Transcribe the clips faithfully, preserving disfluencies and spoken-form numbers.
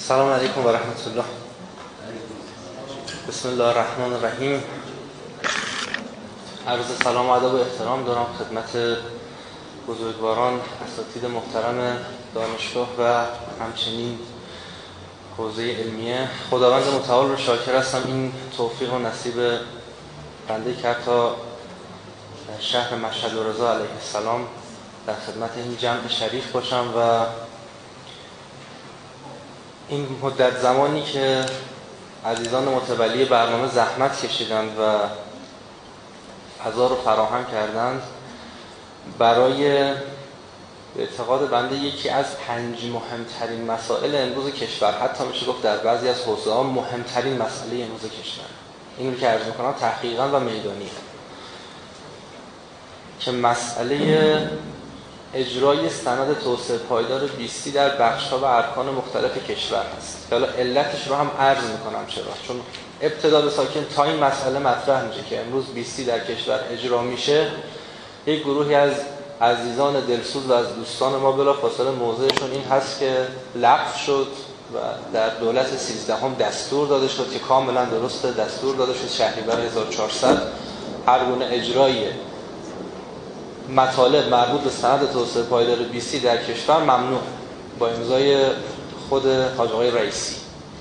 السلام علیکم و رحمت الله. بسم الله الرحمن الرحیم. عرض سلام و ادب و احترام دارم خدمت بزرگواران، اساتید محترم دانشگاه و همچنین حوزه علمیه. خداوند متعال رو شاکر هستم این توفیق و نصیب بنده کرد تا شهر مشهد و رضا علیه السلام در خدمت این جمع شریف باشم و این مدت زمانی که عزیزان متولی برنامه زحمت کشیدند و فضا رو فراهم کردند، برای به اعتقاد بنده یکی از پنج مهمترین مسائل امروز کشور، حتی میشه گفت در بعضی از حوزه‌ها مهمترین مسئله امروز کشور، این رو که عرض میکنم تحقیقاً و میدانی، که مسئله اجرای سند توسعه پایدار بیستی در بخش‌ها و ارکان مختلف کشور است. حالا علتش رو هم عرض میکنم چرا، چون ابتدا به ساکن تا این مسئله مطرح میشه که امروز بیستی در کشور اجرا میشه، یک گروهی از عزیزان دلسوز و از دوستان ما بلافاصله موضعشون این هست که لغو شد و در دولت سیزدهم دستور داده شد که کاملا درسته، دستور داده شد شهریور هزار و چهارصد هر گونه اجرای مطالب مربوط به سند توسعه پایدار بیستی در کشور ممنوع، با امضای خود حاج آقای رئیسی.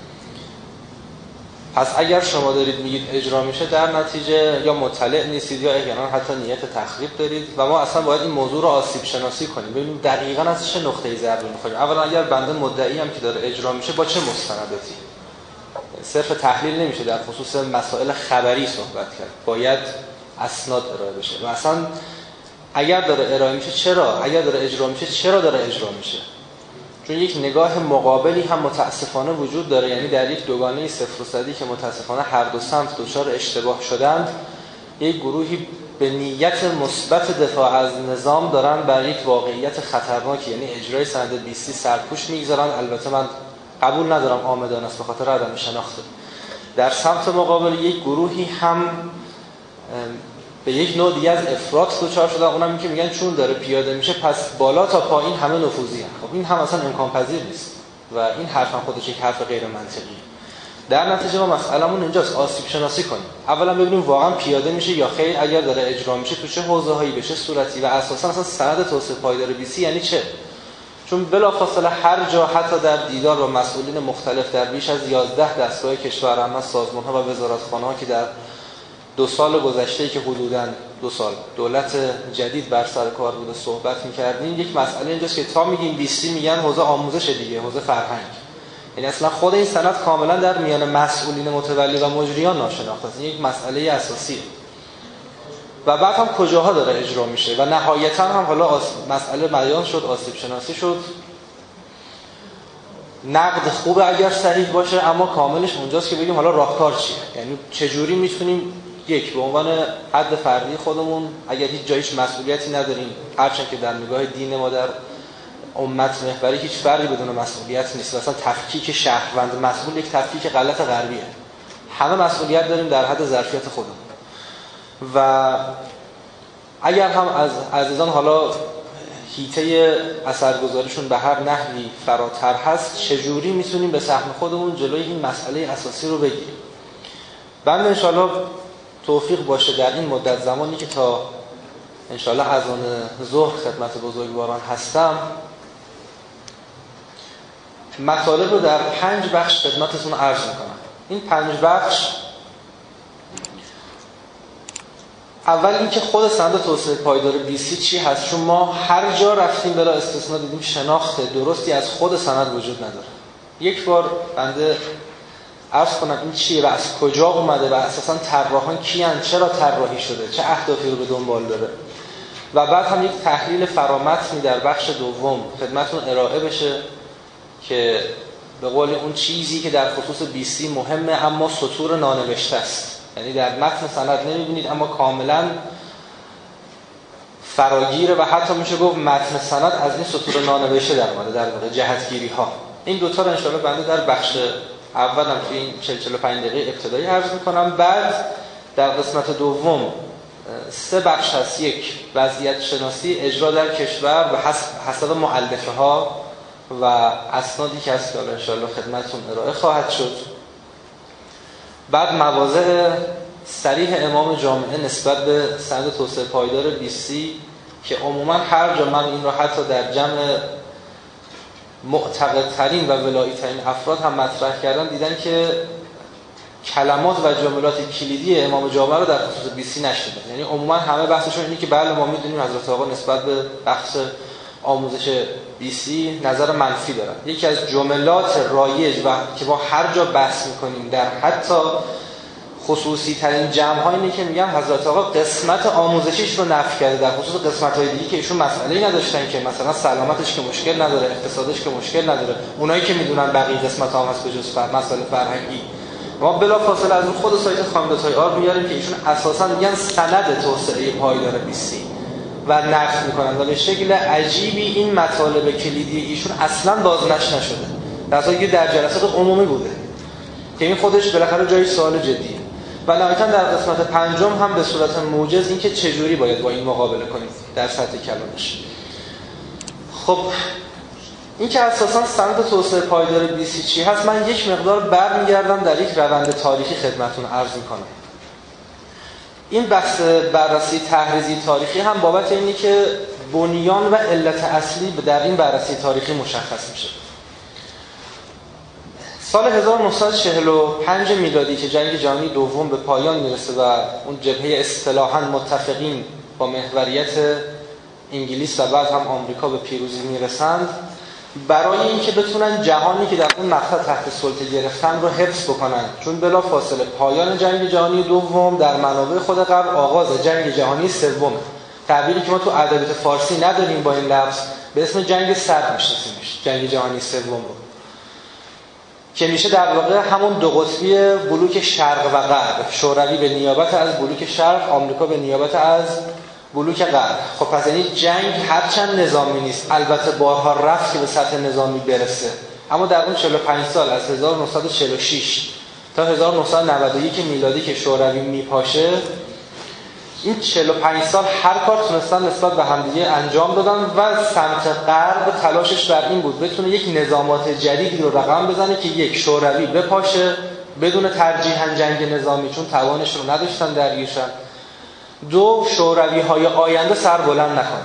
پس اگر شما دارید میگید اجرا میشه، در نتیجه یا مطلع نیستید یا احیانا حتی نیت تخریب دارید و ما اصلا باید این موضوع رو آسیب شناسی کنیم، ببینیم دقیقاً از چه نقطه‌ای ضربه می‌خوریم. اولا اگر بنده مدعی هم که داره اجرا میشه، با چه مستنداتی؟ صرف تحلیل نمیشه در خصوص مسائل خبری صحبت کرد، باید اسناد ارائه بشه. و اصلا اگر داره ارائه میشه چرا؟ اگر داره اجرا میشه چرا داره اجرا میشه؟ چون یک نگاه مقابلی هم متاسفانه وجود داره، یعنی در یک دوگانه صفر و صدی که متاسفانه هر دو سمت دچار اشتباه شدند، یک گروهی به نیت مثبت دفاع از نظام دارن بر یک واقعیت خطرناکی، یعنی اجرای سند بیستی سرپوش میگذارن. البته من قبول ندارم عامدانه است به خاطر عدم شناخته. در سمت مقابل یک گروهی هم به یک نوع دیگه از افراط دچار شدن، اونم این که میگن چون داره پیاده میشه پس بالا تا پایین همه نفوذی هست. خب این هم اصلا امکان پذیر نیست و این حرف هم خودش یک حرف غیر منطقی. در نتیجه ما مسئله‌مون اینجاست آسیب شناسی کنیم. اولا ببینیم واقعا پیاده میشه یا خیر، اگر داره اجرا میشه تو چه حوزه‌هایی، به چه صورتی و اساسا اصلا سند توسعه پایدار بیستی یعنی چه؟ چون بلافاصله هر جا حتی در دیدار با مسئولین مختلف در بیش از یازده دستگاه کشور، هم سازمان‌ها و وزارتخانه‌ها که در دو سال گذشته که حدوداً دو سال دولت جدید بر سر کار بوده صحبت می‌کردیم، یک مسئله اینجاست که تا میگیم بیستی میگن حوزه آموزش دیگه، حوزه فرهنگ. یعنی اصلا خود این سند کاملا در میان مسئولین متولی و مجریان ناشناخته است. این یک مسئله اساسیه. و بعد هم کجاها داره اجرا میشه و نهایتاً هم حالا آس... مسئله بیان شد، آسیب شناسی شد. نقد خوبه اگر صحیح باشه، اما کاملش اونجاست که بگیم حالا راهکار چیه، یعنی چجوری میتونیم یک به عنوان حد فردی خودمون اگر هیچ جایش مسئولیتی نداریم، هرچند که در نگاه دین ما در امت محوری هیچ فردی بدون مسئولیت نیست، مثلا تفکیک شهروند مسئول یک تفکیک غلط غربیه، همه مسئولیت داریم در حد ظرفیت خودمون. و اگر هم از عزیزان حالا حیطه اثرگذاریشون به هر نحوی فراتر هست، چجوری میتونیم به سهم خودمون جلوی این مسئله اساسی رو بگیریم؟ بنده انشاءالله توفیق باشه در این مدت زمانی که تا انشاءالله از آن ظهر خدمت بزرگواران هستم، مطالب رو در پنج بخش خدمتتون عرض میکنم. این پنج بخش، اول اینکه خود سند توسعه پایدار بیستی چی هست، چون ما هر جا رفتیم بلا استثنا دیدیم شناخت درستی از خود سند وجود نداره. یک بار بنده عرض کنم این چیه و از کجا اومده و اساساً طراحان کیان، چرا طراحی شده، چه اهدافی رو به دنبال داره، و بعد هم یک تحلیل فرامتنی در بخش دوم خدمتتون ارائه بشه که به قول اون چیزی که در خصوص بیستی مهمه اما سطور نانوشته است، یعنی در متن سند نمیبینید اما کاملا فراگیره و حتی میشه گفت متن سند از این سطور نانوشته در اومده، در واقع جهتگیری ها. این دوتا رو انشاءالله بنده در بخش اولم توی این چهل چهل و پنج دقیقه ابتدایی عرض میکنم. بعد در قسمت دوم سه بخش هست: یک وضعیت شناسی اجرا در کشور و حسب, حسب مؤلفه ها و اسنادی که هست که ان شاء الله خدمتتون ارائه خواهد شد. بعد مواضع صریح امام جامعه نسبت به سند توسعه پایدار بی سی که عموما هر جا من این رو حتی در جمع معتقدترین و ولایی‌ترین افراد هم مطرح کردن، دیدن که کلمات و جملات کلیدی امام جامعه رو در خصوص بی سی نشدن. یعنی عموما همه بحثشون اینه که بله ما میدونیم حضرت آقا نسبت به بخش آموزش بی سی نظر منفی دارن. یکی از جملات رایج و که با هر جا بحث میکنیم در حتی خصوصی ترین جمع ها اینه که میگم حضرت آقا قسمت آموزشیش رو نفی کرده در خصوص قسمت های دیگه که ایشون مسئله‌ای نداشتن، که مثلا سلامتش که مشکل نداره، اقتصادش که مشکل نداره، اونایی که میدونن بقیه قسمت ها هست به جز فر... مسائل فرهنگی. ما بلافاصله از اون خود سایت خامداتای آر میاریم که ایشون اساسا میگن سند توسعه پایدار بی سی و نقد میکنن و به شکل عجیبی این مطالب کلیدی ایشون اصلا بازنشر نشده، در حالی که در جلسات عمومی بوده که این خودش بالاخره جای سوال جدیه. و نهایتاً در قسمت پنجم هم به صورت موجز این که چجوری باید با این مقابله کنیم در سطح کلامش. خب این که اساساً سند توسعه پایدار بی سی چی هست، من یک مقدار برمیگردم در یک روند تاریخی خدمتتون عرض میکنم. این بحث بررسی تحریزی تاریخی هم بابت اینی که بنیان و علت اصلی در این بررسی تاریخی مشخص میشه. سال هزار و نهصد و چهل و پنج میلادی که جنگ جهانی دوم به پایان میرسه و اون جبهه اصطلاحاً متفقین با محوریت انگلیس و بعد هم آمریکا به پیروزی میرسند، برای اینکه بتونن جهانی که در اون مقطع تحت سلطه گرفتن رو حفظ بکنن، چون بلا فاصله پایان جنگ جهانی دوم در منابع خود قبل آغاز جنگ جهانی سوم، تعبیری که ما تو ادبیات فارسی نداریم با این لفظ، به اسم جنگ سرد میشناسیمش، جنگ جهانی سوم رو، که میشه در واقع همون دو قطبی بلوک شرق و غرب، شوروی به نیابت از بلوک شرق، آمریکا به نیابت از بلوک غرب. خب پس یعنی جنگ هرچند نظامی نیست، البته بارها رفت که به سطح نظامی برسه، اما در اون چهل و پنج سال از هزار و نهصد و چهل و شش تا هزار و نهصد و نود و یک میلادی که شوروی میپاشه، این چهل و پنج سال هر کار تونستن نسبت به همدیگه انجام دادن و سمت غرب تلاشش بر این بود بتونه یک نظامات جدیدی رو رقم بزنه که یک، شوروی بپاشه بدون ترجیحاً جنگ نظامی چون توانش رو نداشتن درگیرشن، دو، شوروی های آینده سر بلند نکنن.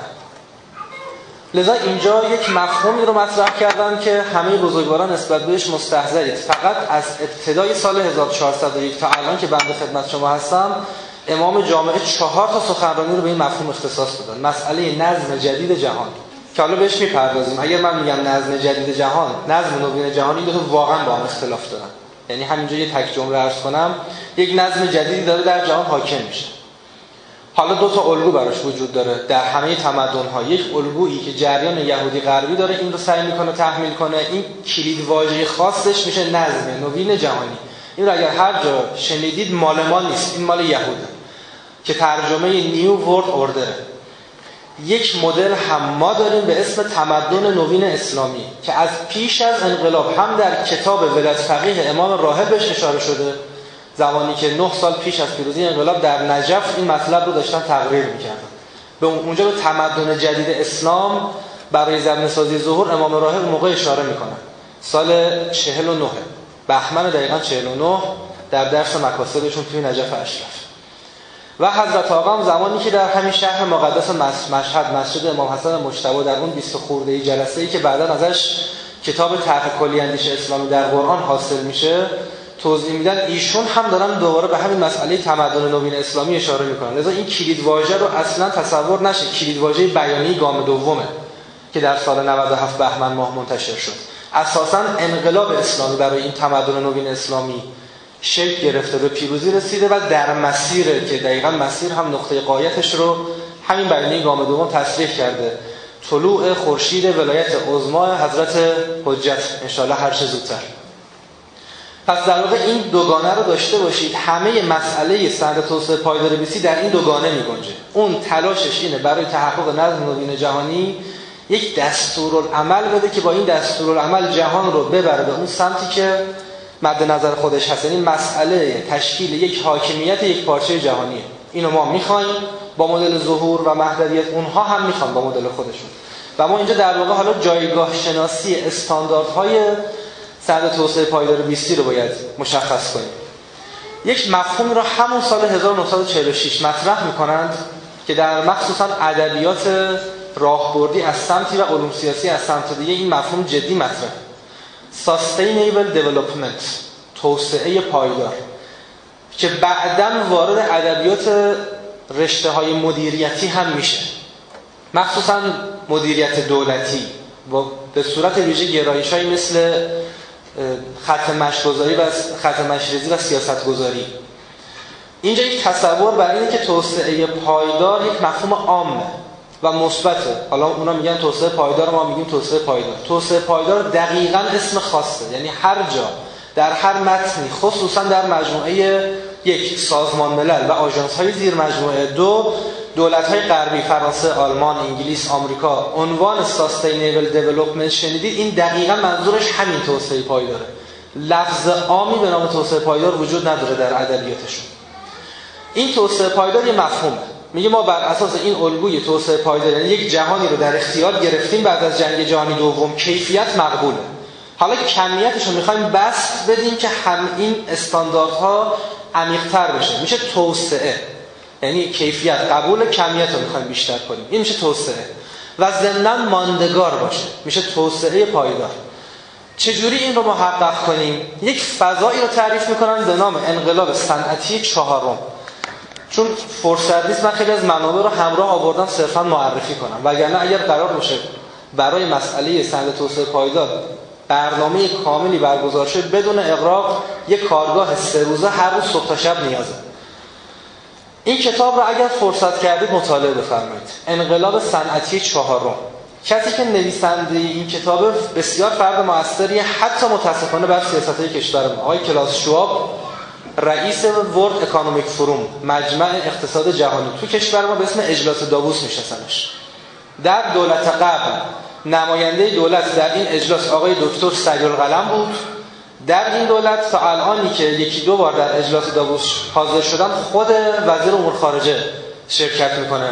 لذا اینجا یک مفهومی رو مطرح کردن که همه بزرگواران نسبت بهش مستحضرید. فقط از ابتدای سال هزار و چهارصد و یک تا الان که بنده خدمت شما هستم، امام جامعه چهار تا سخنرانی رو به این مفهوم اختصاص دادن. مسئله نظم جدید جهان که حالا بهش میپردازیم. اگر من میگم نظم جدید جهان، نظم نوین جهان، این دو تا واقعا با هم اختلاف دارن. یعنی همینجا یه تک جمله عرض کنم، یک نظم جدیدی داره در جهان حاکم میشه. حالا دو تا الگو براش وجود داره در همه تمدن‌ها. یک الگویی که جریان یهودی غربی داره، این رو سعی میکنه تحمیل کنه. این کلید واژه خاصش میشه نظم نوین جهانی. این رو اگر هر جا شنیدید مال ما نیست، این مال یهوده که ترجمه نیو ورلد اوردر. یک مدل هم ما داریم به اسم تمدن نوین اسلامی که از پیش از انقلاب هم در کتاب ولایت فقیه امام راهب بهش اشاره شده، زمانی که نه سال پیش از پیروزی انقلاب در نجف این مطلب رو داشتن تقریر میکردن. به اونجا به تمدن جدید اسلام برای زمینه سازی ظهور امام راهب موقع اشاره میکنن. سال چهل و نه بهمن دقیقاً چهل و نه در درس مکاسبشون توی نجف اشرف. و حضرت آقا هم زمانی که در همین شهر مقدس مشهد مسجد امام حسن مجتبی در اون بیست خورده جلسه‌ای که بعداً ازش کتاب طرح کلی اندیشه اسلامی در قرآن حاصل میشه توضیح میدن، ایشون هم دارن دوباره به همین مسئله تمدن نوین اسلامی اشاره میکنن. لذا این کلید واژه رو اصلا تصور نشه کلید واژه بیانی گام دومه که در سال نود و هفت بهمن ماه منتشر شد. اساساً انقلاب اسلامی برای این تمدن نوین اسلامی شکل گرفته، به پیروزی رسیده و در مسیره که دقیقاً مسیر هم نقطه غایتش رو همین بیانیه گام دوم تصریح کرده، طلوع خورشید ولایت عظما حضرت حجت ان شاء الله هر چه زودتر. پس در واقع این دوگانه رو داشته باشید. همه مسئله سند توسعه پایدار بی سی در این دوگانه می‌گنجه. اون تلاشش اینه برای تحقق نظم نوین جهانی یک دستورالعمل بده که با این دستورالعمل جهان رو ببره به اون سمتی که مد نظر خودش هست. یعنی مسئله تشکیل یک حاکمیت یک پارچه جهانیه. اینو ما می‌خوایم با مدل ظهور و وحدت، اونها هم می‌خوان با مدل خودشون. و ما اینجا در واقع حالا جایگاه شناسی استانداردهای سند توسعه پایدار بیستی رو باید مشخص کنیم. یک مفهومی رو همون سال هزار و نهصد و چهل و شش مطرح می‌کنند که در مخصوصاً ادبیات راهبردی از سمتی و علوم سیاسی از سمت دیگه این مفهوم جدی مطرح. Sustainable Development، توسعه پایدار، که بعداً وارد ادبیات رشته‌های مدیریتی هم میشه، مخصوصاً مدیریت دولتی و به صورت ویژه گرایش‌هایی مثل خط مشی‌گذاری و خط مشی‌ریزی و سیاست‌گذاری. اینجا یک تصور بر اینه که توسعه پایدار یک مفهوم عامه و مثبته. حالا اونا میگن توسعه پایدار، ما میگیم توسعه پایدار. توسعه پایدار دقیقاً اسم خاصه، یعنی هر جا در هر متنی، خصوصاً در مجموعه یک سازمان ملل و آژانس‌های زیر مجموعه دو، دولت‌های غربی فرانسه، آلمان، انگلیس، آمریکا عنوان Sustainable Development شنیدید، این دقیقاً منظورش همین توسعه پایداره. لفظ عامی به نام توسعه پایدار وجود نداره در ادبیاتشون. این توسعه پایدار یه مفهومه. میگه ما بر اساس این الگوی توسعه پایدار، یعنی یک جهانی رو در اختیار گرفتیم بعد از جنگ جهانی دوم، کیفیت مقبوله، حالا کمیتش رو میخوایم بسط بدیم که هم این استانداردها عمیق‌تر بشه، میشه توسعه. یعنی کیفیت قبول، کمیت رو میخوایم بیشتر کنیم، این میشه توسعه. و ضمناً ماندگار باشه، میشه توسعه پایدار. چجوری این رو محقق کنیم؟ یک فضایی رو تعریف میکنن به نام انقلاب صنعتی چهارم. چون فرصت نیست من خیلی از منابع رو همراه آوردم صرفاً معرفی کنم، وگرنه اگر قرار باشه برای مسئله سند توسعه پایدار برنامه کاملی برگزار شه بدون اغراق، یک کارگاه سه روزه هر روز صبح تا شب نیازه. این کتاب رو اگر فرصت کردید مطالعه بفرمایید. انقلاب صنعتی چهارم. کسی که نویسنده این کتاب بسیار فرد موثریه، حتی متاسفانه بر سیاست‌های کشور ما. آقای کلاس شواب، رئیس ورلد اکونومیک فروم، مجمع اقتصاد جهانی، تو کشور ما به اسم اجلاس داووس میشناسنش. در دولت قبل نماینده دولت در این اجلاس آقای دکتر سیدالقلم بود. در این دولت تا الانی که یکی دو بار در اجلاس داووس حاضر شدم، خود وزیر امور خارجه شرکت میکنه.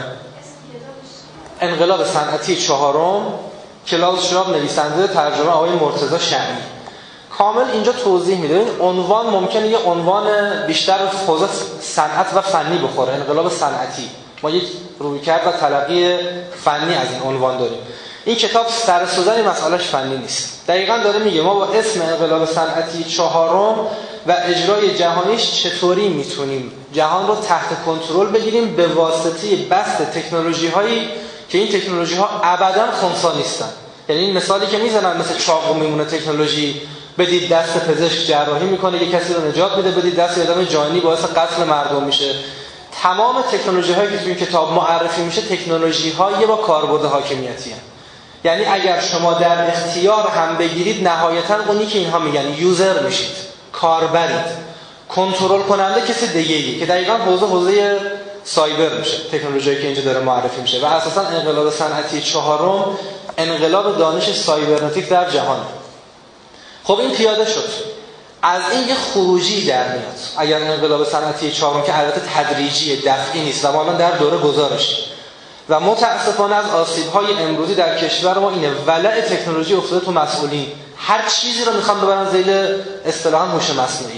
انقلاب صنعتی چهارم، کلاس شواب نویسنده، ترجمه آقای مرتضی شمعی. کامل اینجا توضیح میده. این عنوان ممکنه یه عنوان بیشتر حوزه صنعت و فنی بخوره، انقلاب صنعتی. ما یک رویکرد و تلقی فنی از این عنوان داریم. این کتاب سر سوزن مسئلهش فنی نیست. دقیقاً داره میگه ما با اسم انقلاب صنعتی چهارم و اجرای جهانیش چطوری میتونیم جهان رو تحت کنترل بگیریم به واسطه بسط تکنولوژی‌هایی که این تکنولوژی‌ها ابداً خنثی نیستن. یعنی این مثالی که میزنن مثل چاقو میمونه تکنولوژی، بدید دست پزشک جراحی میکنه، یک کسی رو نجات میده، بدید دست آدم جانی باعث قتل مردم میشه. تمام تکنولوژی‌هایی که توی کتاب معرفی میشه تکنولوژی‌های با کاربرد حاکمیتی هستند. یعنی اگر شما در اختیار هم بگیرید، نهایتاً اونی که اینها میگن یوزر میشید، کاربرید. کنترل کننده کسی دیگه‌ایه که دقیقاً حوزه حوزه سایبر میشه، تکنولوژی که اینجا داره معرفی میشه. و اساساً انقلاب صنعتی چهارم انقلاب دانش سایبرنتیک در جهان. خب این پیاده شد، از این یه خروجی در میاد. اگر انقلاب صنعتی چهارم که البته تدریجی، دفعی نیست و ما الان در دوره گذارش و متاسفانه از آسیب‌های امروزی در کشور ما اینه، ولع تکنولوژی افتاده تو مسئولین، هر چیزی رو میخوان ببرن زیر اصطلاحاً هوش مصنوعی.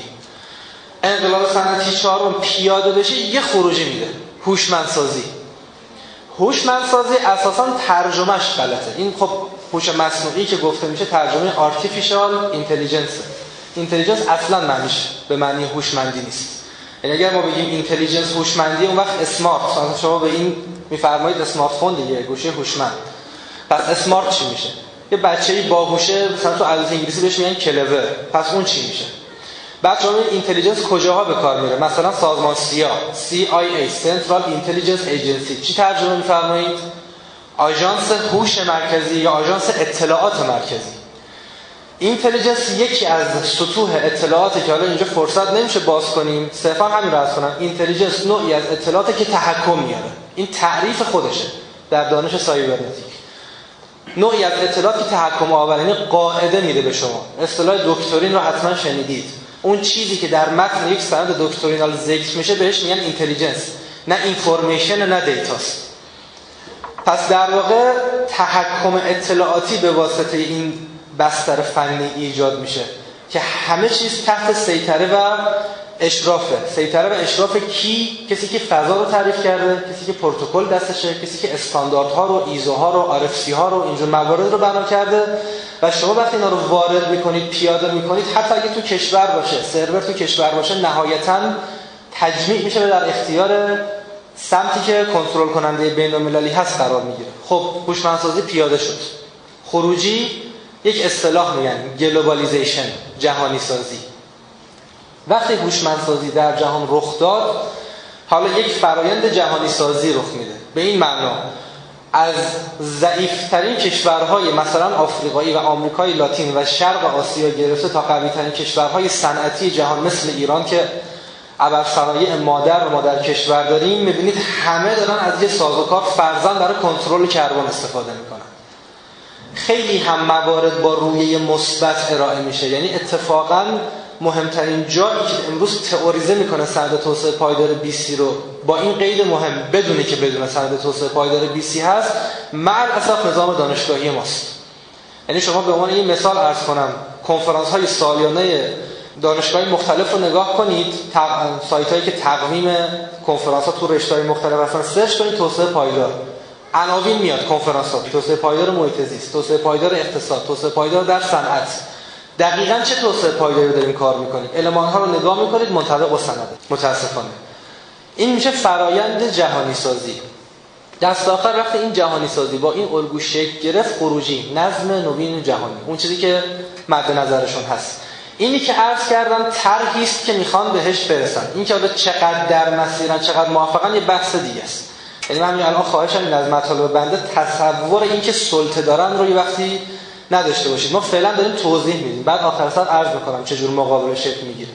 انقلاب صنعتی چهارم پیاده بشه یه خروجی میده، هوشمندسازی. هوشمندسازی اساساً ترجمهش غلطه. این خب هوش مصنوعی که گفته میشه ترجمه آرتفیشال اینتلیجنس. اینتلیجنس اصلاً معنیش به معنی هوشمندی نیست. یعنی اگر ما بگیم اینتلیجنس هوشمندی، اون وقت اسمارت، مثلا شما به این میفرمایید اسمارت فون دیگه، گوشه هوشمند. پس اسمارت چی میشه؟ یه بچه‌ای باهوشه، مثلا تو الفبای انگلیسی بهش میگن کلور. پس اون چی میشه؟ بعد شما این اینتلیجنس کجاها به کار میره؟ مثلا سازمان سیا، سی آی ای، Central Intelligence Agency. چی ترجمه میفرمایید؟ آژانس هوش مرکزی یا آژانس اطلاعات مرکزی. اینتلیجنس یکی از سطوح اطلاعاتی که حالا اینجا فرصت نمیشه باز کنیم، صرفا همین رو عرض کنم. اینتلیجنس نوعی از اطلاعاتی که تحکم میاره. این تعریف خودشه در دانش سایبرنتیک. نوعی از اطلاعاتی که تحکم آور، یعنی قاعده میده به شما. اصطلاح دکترین رو حتما شنیدید. اون چیزی که در متن یک سند دکترینال ذکر میشه بهش میگن اینتلیجنس، نه اینفورمیشن نه دیتاست. پس در واقع تحکم اطلاعاتی به واسطه این بستر فنی ایجاد میشه که همه چیز تحت سیطره و اشرافه. سیطره و اشراف کی؟ کسی که فضا رو تعریف کرده، کسی که پروتکل دستشه، کسی که استانداردها رو، ایزوها رو، آر اف سی ها رو، اینجور موارد رو بنا کرده و شما وقتی اینا رو وارد میکنید، پیاده میکنید، حتی اگه تو کشور باشه، سرور تو کشور باشه، نهایتاً تجمیع میشه و در اختیار سمتی که کنترل کننده بین‌المللی هست قرار میگیره. خب هوشمندسازی پیاده شد. خروجی یک اصطلاح میگن گلوبالیزیشن، جهانی سازی. وقتی هوشمندسازی در جهان رخ داد، حالا یک فرایند جهانی سازی رخ میده. به این معنا از ضعیفترین کشورهای مثلا آفریقایی و آمریکای لاتین و شرق آسیا گرفته تا قوی‌ترین کشورهای صنعتی جهان مثل ایران که ابرصنایع مادر و مادر کشور داریم، میبینید همه دارن از یه سازوکار فرضاً برای کنترل کربن استفاده میکنن. خیلی هم موارد با رویه مثبت ارائه میشه. یعنی اتفاقاً مهمترین جایی که امروز تئوریزه میکنه سند توسعه پایدار بی سی رو، با این قید مهم، بدونی که بدون سند توسعه پایدار بی سی هست، مع الاسف نظام دانشگاهی ماست. یعنی شما به عنوان این مثال عرض کنم، کنفرانس های سالیانه دانشگاه‌های مختلف رو نگاه کنید، سایت هایی که تقویم کنفرانس ها تو رشته‌های مختلف هستن، سرچ کنید توسعه پایدار، عناوین میاد کنفرانس ها، توسعه پایدار محیط زیست، توسعه پایدار اقتصاد، توسعه پایدار در صنعت. دقیقاً چه توسعه پایداری داریم کار میکنیم؟ المان ها رو نگاه میکنید منطبق با سند. متاسفانه این میشه فرایند جهانی سازی. دست آخر وقتی این جهانی سازی با این الگو شکل گرفت، خروجی نظم نوین جهانی، اون چیزی که مد نظرشون هست، اینی که عرض کردم طرحی است که میخوان بهش برسن. این که حالا چقدر در مسیرن، چقدر موافقن، یه بحث دیگه است. یعنی من الان خواهشم این از مطالب بنده تصور این که سلطه دارن رو یه وقتی نداشته باشید. ما فعلا داریم توضیح میدیم، بعد آخر سر عرض میکنم چه جور مقابله شکل میگیره.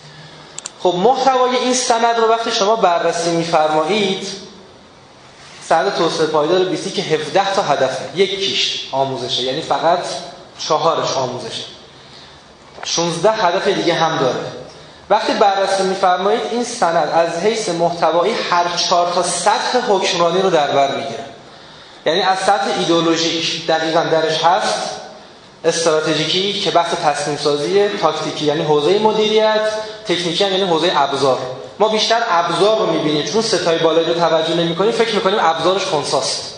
خب محتوای این سند رو وقتی شما بررسی میفرمایید، سند توسعه پایدار بی سی که هفده تا هدفه، یکیش آموزشه، یعنی فقط چهارش آموزشه، شانزده هدف دیگه هم داره. وقتی بررسی میفرمایید این سند از حیث محتوایی هر چهار تا سطح حکمرانی رو در بر میگیره. یعنی از سطح ایدئولوژیک دقیقاً درش هست، استراتژیکی که بحث تصمیم سازیه، تاکتیکی یعنی حوزه مدیریت، تکنیکی یعنی حوزه ابزار. ما بیشتر ابزار رو میبینیم، چون ستای بالایی رو توجه نمی‌کنیم، فکر می‌کنیم ابزارش خنثیست.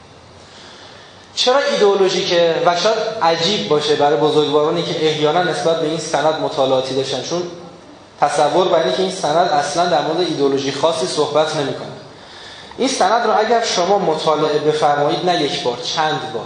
چرا ایدئولوژیکه؟ و شاید عجیب باشه برای بزرگوارانی که احیانا نسبت به این سند مطالعاتی داشتن، چون تصور بر اینه که این سند اصلا در مورد ایدئولوژی خاصی صحبت نمی‌کنه. این سند رو اگر شما مطالعه بفرمایید، نه یک بار، چند بار،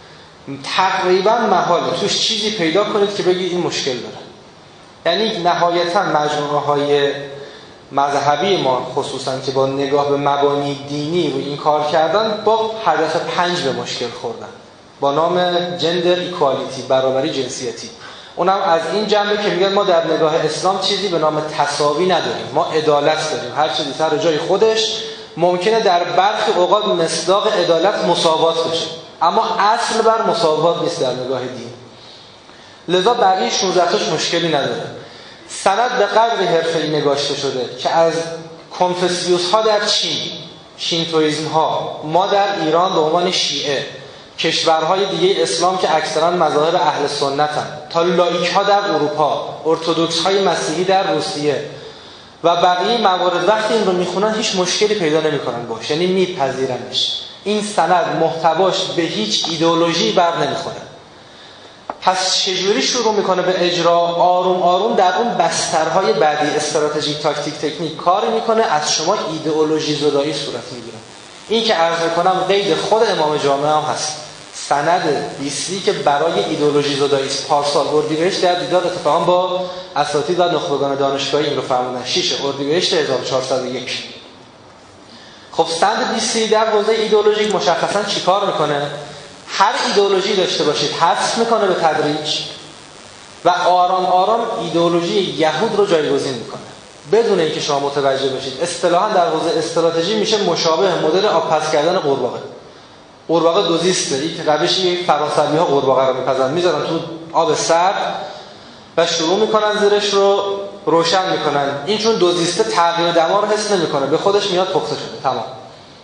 تقریبا محاله توش چیزی پیدا کنید که بگید این مشکل داره. یعنی نهایتا مجموعه‌های مذهبی ما خصوصا که با نگاه به مبانی دینی و این کار کردن، با هدف پنج به مشکل خوردن با نام جندر ایکوالیتی، برابری جنسیتی. اونم از این جنبه که میگن ما در نگاه اسلام چیزی به نام تساوی نداریم، ما عدالت داریم، هر چیزی سر جای خودش. ممکنه در برخی اوقات مصداق عدالت مساوات بشه، اما اصل بر مساوات نیست در نگاه دین. لذا بقیه شانزده تاش مشکلی نداره. سند به قدری حرفه‌ای نگاشته شده که از کنفوسیوس ها در چین، شینتویزم ها، ما در ایران به عنوان شیعه، کشورهای دیگه اسلام که اکثرا مذاهب اهل سنتن، تا لایک ها در اروپا، ارتدوکس های مسیحی در روسیه و بقیه موارد، وقتی این رو میخونن هیچ مشکلی پیدا نمیکنن باش، یعنی میپذیرنش. این سند محتواش به هیچ ایدئولوژی بر نمیخوره. پس چجوری شروع میکنه به اجرا؟ آروم آروم در اون بسترهای بعدی، استراتژیک، تاکتیک، تکنیک کار میکنه، از شما ایدئولوژی زدایی صورت میگیره. این که عرض میکنم قید خود امام جامعه هم هست، سند بیستی که برای ایدئولوژی زدایی است. پارسال اردیبهشت در دیدار اتفاقا با اساتید و نخبگان دانشگاهی این رو فرمودن، شش اردیبهشت هزار و چهارصد و یک. خب سند بیستی در حوزه ایدئولوژیک مشخصا چیکار میکنه؟ هر ایدئولوژی داشته باشید حذف میکنه به تدریج و آرام آرام ایدئولوژی یهود رو جایگزین میکنه بدون اینکه شما متوجه بشید. اصطلاحاً در حوزه استراتژی میشه مشابه مدل آب پس کردن قورباغه. قورباغه دوزیسته، این روشی فرانسوی ها قورباغه رو میپزن، میذارن تو آب سرد و شروع میکنن زیرش رو روشن میکنن. این چون دوزیسته تغییر دما رو حس نمیکنه، به خودش میاد پخته شده، تمام.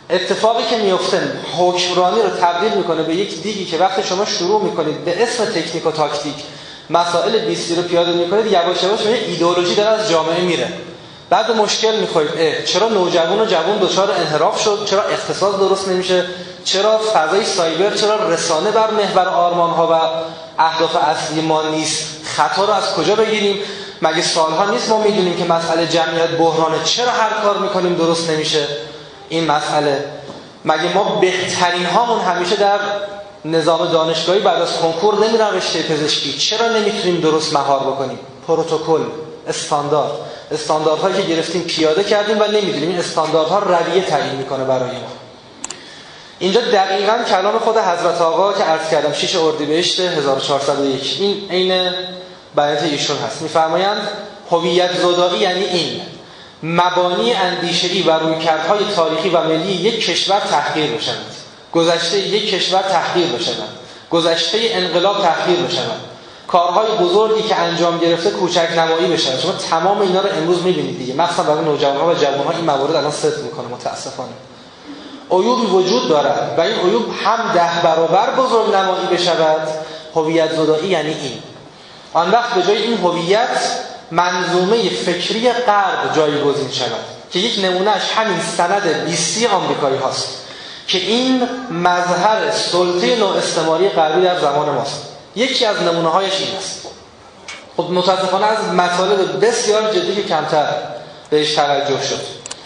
اتفاقی که میفته حکمرانی رو تبدیل میکنه به یک دیگی که وقتی شما شروع میکنید به اسم تکنیک و تاکتیک مسائل بیستی رو پیاده میکنید، یواش یواش میبینید ایدئولوژی داره از جامعه میره. بعد مشکل میخورید، چرا نوجوان و جوان دچار انحراف شد، چرا اقتصاد درست نمیشه، چرا فضای سایبر، چرا رسانه بر محور آرمان‌ها و اهداف اصلی ما نیست، خطا رو از کجا بگیریم؟ مگه سالها نیست ما میدونیم که مسئله جمعیت بحرانه، چرا هر کار میکنیم درست نمیشه این مسئله؟ مگه ما بهترین هامون همیشه در نظام دانشگاهی بعد از کنکور نمیرن رشته پزشکی، چرا نمیتونیم درست مهار بکنیم؟ پروتکل، استاندارد، استانداردهایی که گرفتیم پیاده کردیم و نمیدونیم این استانداردها رویه تعیین میکنه برای ما. اینجا دقیقاً کلام خود حضرت آقا که عرض کردم شش اردیبهشت هزار و چهارصد و یک این عین بیات ایشون هست. میفرمایند هویت زدایی یعنی این مبانی اندیشه‌ای و رویکردهای تاریخی و ملی یک کشور تحقیر بشوند، گذشته یک کشور تحقیر بشوند، گذشته انقلاب تحقیر بشوند، کارهای بزرگی که انجام گرفته کوچک نمایی بشن. شما تمام اینا رو امروز می‌بینید دیگه، مخصوصا برای نوجوان‌ها و جوان‌ها این موارد الان صدق می‌کنه متأسفانه. عیوبی وجود دارد و این عیوب هم ده برابر بزرگ نمایی بشود. هویت زدایی یعنی این. آن وقت به جای این هویت منظومه فکری غرب جایگزین شود که یک نمونهش همین سند بیستی آمریکایی هاست که این مظهر سلطه نواستعماری غربی در زمان ماست. یکی از نمونه‌هایش این است. خب متأسفانه از مطالب بسیار جدی که کمتر بهش توجه شد.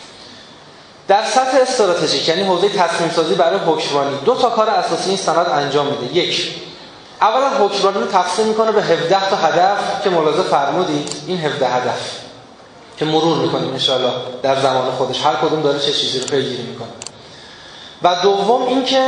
در سطح استراتژیک یعنی حوزه تصمیم سازی برای حکمرانی دو تا کار اساسی این سند انجام میده. یک، اولا حکمرانی رو تقسیم میکنه به هفده تا هدف که ملاحظه فرمودید، این هفده هدف که مرور میکنیم ان شاءالله در زمان خودش هر کدوم داره چه چیزی رو پیگیری میکنه. و دوم اینکه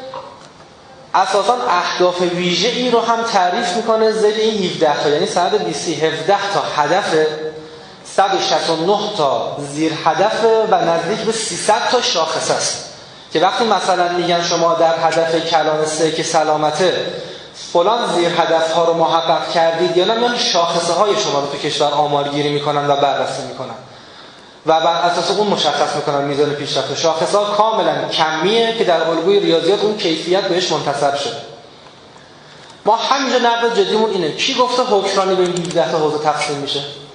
اساساً اهداف ویژه‌ای رو هم تعریف میکنه زیر این هفده تا، یعنی سند بیستی هفده تا هدف، صد و شصت و نه تا زیر هدف و نزدیک به سیصد تا شاخص است که وقتی مثلا میگن شما در هدف کلان سه که سلامته فلان زیر هدف ها رو محقق کردید یا نه، میان شاخصه های شما رو تو کشور آمارگیری میکنن و بررسی میکنن و بر اساس اون مشخص میکنن میزان پیشرفت. شاخص ها کاملا کمیه که در الگوی ریاضیات اون کیفیت بهش منتسب شده. ما همینجا نقد جدیمون اینه، کی گفته حکمرانی به این هفده تا حوزه تقسیم میشه؟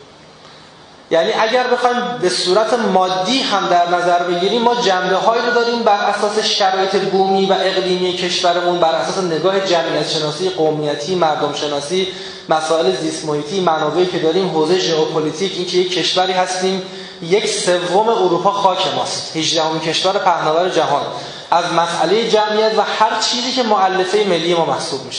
یعنی اگر بخوایم به صورت مادی هم در نظر بگیریم، ما جنبه‌هایی رو داریم بر اساس شرایط بومی و اقلیمی کشورمون، بر اساس نگاه جمعیت شناسی، قومیتی، مردم شناسی، مسائل زیست محیطی، منابعی که داریم، حوزه ژئوپلیتیک، این که یک کشوری هستیم یک سوم اروپا خاک ماست، هجدهمین کشور پهناور جهان، از مسئله جمعیت و هر چیزی که مؤلفه ملی ما محسوب میشه.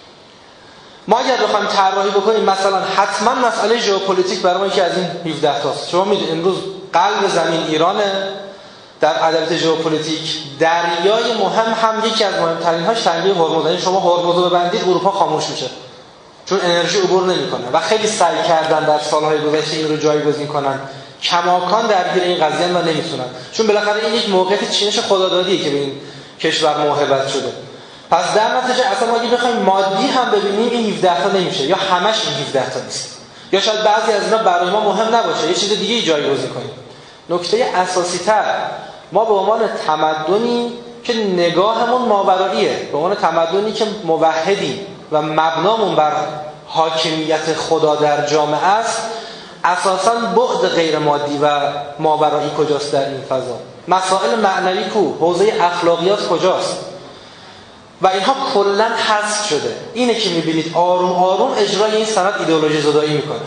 ما اگر بخوایم طراحی بکنیم مثلا حتما مسئله ژئوپلیتیک برای ما یکی از این هفده تاست. شما میدونید امروز قلب زمین ایرانه در ادبیات ژئوپلیتیک، دریای مهم هم یکی از مهمترین هاش تنگه هرمز. یعنی شما هرمز رو ببندید اروپا خاموش میشه چون انرژی عبور نمیکنه و خیلی سعی کردن در سالهای گذشته این رو جایگزین کنن، کماکان درگیر این قضیه و نمیتونن، چون بالاخره این یک موقعیت چینش خدادادیه که به این کشور موهبت شده. پس در نتیجه اصلا ما اگه بخوایم مادی هم ببینیم این هفده تا نمیشه، یا همش این هفده تا نیست، یا شاید بعضی از اینا برای ما مهم نباشه، یه چیز دیگه جایگزین کنیم. نکته اساسی تر، ما به عنوان تمدنی که نگاهمون ماوراییه، به عنوان تمدنی که موحدیم و مبنامون بر حاکمیت خدا در جامعه است، اساساً بعد غیر مادی و ماورایی کجاست در این فضا؟ مسائل معنوی کو؟ حوزه اخلاقیات کجاست؟ و اینها کلاً حذف شده. اینه که می‌بینید آروم آروم اجرای این سند ایدئولوژی زدایی میکنه.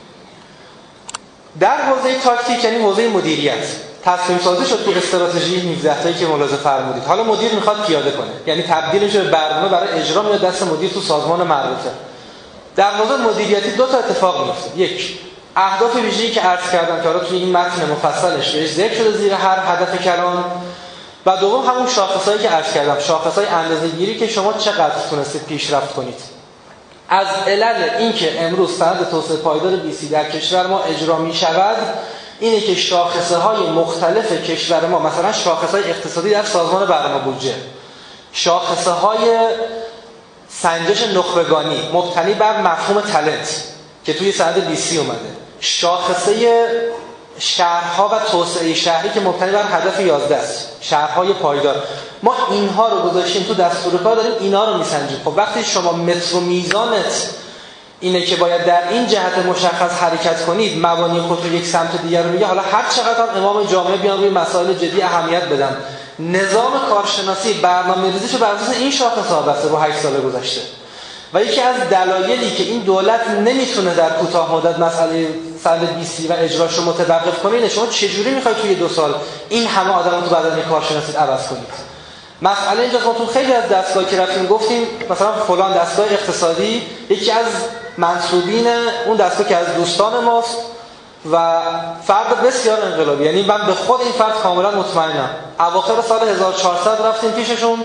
در حوزه تاکتیک یعنی حوزه مدیریت، تصمیم سازی شد تو استراتژی هفده تایی که ملاحظه فرمودید. حالا مدیر میخواد پیاده کنه، یعنی تبدیل میشه به برنامه برای اجرا، میاد دست مدیر تو سازمان مربوطه. در حوزه مدیریتی دو تا اتفاق میفته. یک، اهداف ویژه‌ای که عرض کردم که حالا توی این متن مفصلش بهش ذکر شده زیر هر هدف کلان، و دوم همون شاخصایی که عرض کردم، شاخصای اندازه‌گیری که شما چقدر تونستید پیشرفت کنید. از علل اینکه امروز سند توسعه پایدار بیسی در کشور ما اجرا می‌شود اینه که شاخصه‌های مختلف کشور ما، مثلا شاخصهای اقتصادی در سازمان برنامه بودجه، شاخصه‌های سنجش نخبگانی مبتنی بر مفهوم تالنت که توی سند بیسی اومده، شاخصه شهرها و توسعه شهری که مبتنی بر هدف یازده است، شهرهای پایدار. ما اینها رو گذاشتیم تو دستور کار، داریم اینا رو میسنجیم. خب وقتی شما متر و میزانت اینه که باید در این جهت مشخص حرکت کنید، مبانی خود رو یک سمت دیگر رو میگه، حالا هر چقدر هم امام جامعه بیان روی مسائل جدی اهمیت بدن، نظام کارشناسی برنامه‌ریزیشو بر اساس این شاخص‌ها بسته رو هشت سال گذشته. و یکی از دلایلی که این دولت نمیتونه در کوتاه مدت مسئله سند بیستی و اجراش رو متوقف کنه اینه شما چجوری میخواید توی دو سال این همه آدم رو تو بدن کارشناسی عوض کنید. مسئله اینجاست، ما تو خیلی از دستگاهی که رفتیم گفتیم مثلا فلان دستگاه اقتصادی یکی از منصوبین اون دستگاه که از دوستان ماست و فرد بسیار انقلابی، یعنی من به خود این فرد کاملا مطمئنم. اواخر سال هزار و چهارصد رفتیم پیششون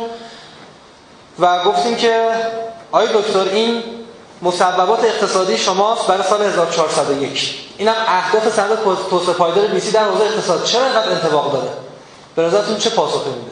و گفتیم که آقای دکتر این مسببات اقتصادی شماست برای سال هزار و چهارصد و یک، اینم اهداف سند توسعه پایدار بیسی در حوزه اقتصاد چرا اینقدر انطباق داره؟ به نظرتون چه پاسخی میده؟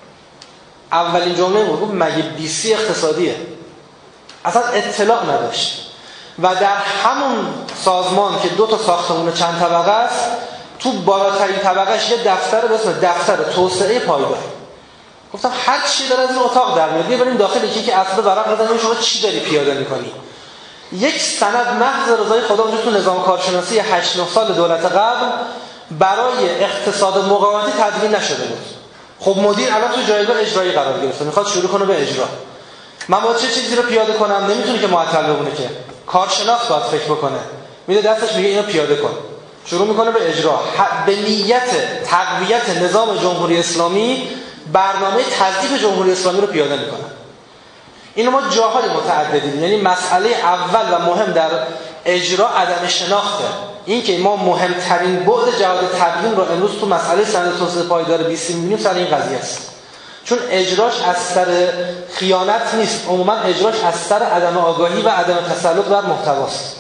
اولین جمله بود مگه بیسی اقتصادیه؟ اصلا اطلاع نداشت. و در همون سازمان که دو تا ساختمون چند طبقه است، تو بالاترین طبقهش یه دفتر به اسم دفتر توسعه پایدار. گفتم هر چی داره از این اتاق در میاد، بریم داخل یکی که اصلا ورق بزنیم شما چی داری پیاده میکنی. یک سند محض رضای خدا اونجا تو نظام کارشناسی هشت نه سال دولت قبل برای اقتصاد مقاومتی تدوین نشده بود. خب مدیر الان تو جایگاه اجرایی قرار گرفته، میخواد شروع کنه به اجرا. من باید چه چیزی رو پیاده کنم؟ نمیتونه که معطل بمونه که. کارشناس باید فکر بکنه. میده دستش میگه اینو پیاده کن. شروع میکنه به اجرا. به نیت تقویت نظام جمهوری اسلامی برنامه تضعیف جمهوری اسلامی رو پیاده میکنه. اینو ما جاهای متعددی، یعنی مسئله اول و مهم در اجرا عدم شناخته. این که ما مهمترین بعد جهاد تبیین رو امروز تو مسئله سند توسعه پایدار بیستی می‌بینیم سر این قضیه است. چون اجراش از سر خیانت نیست، عموما اجراش از سر عدم آگاهی و عدم تسلط بر محتواست.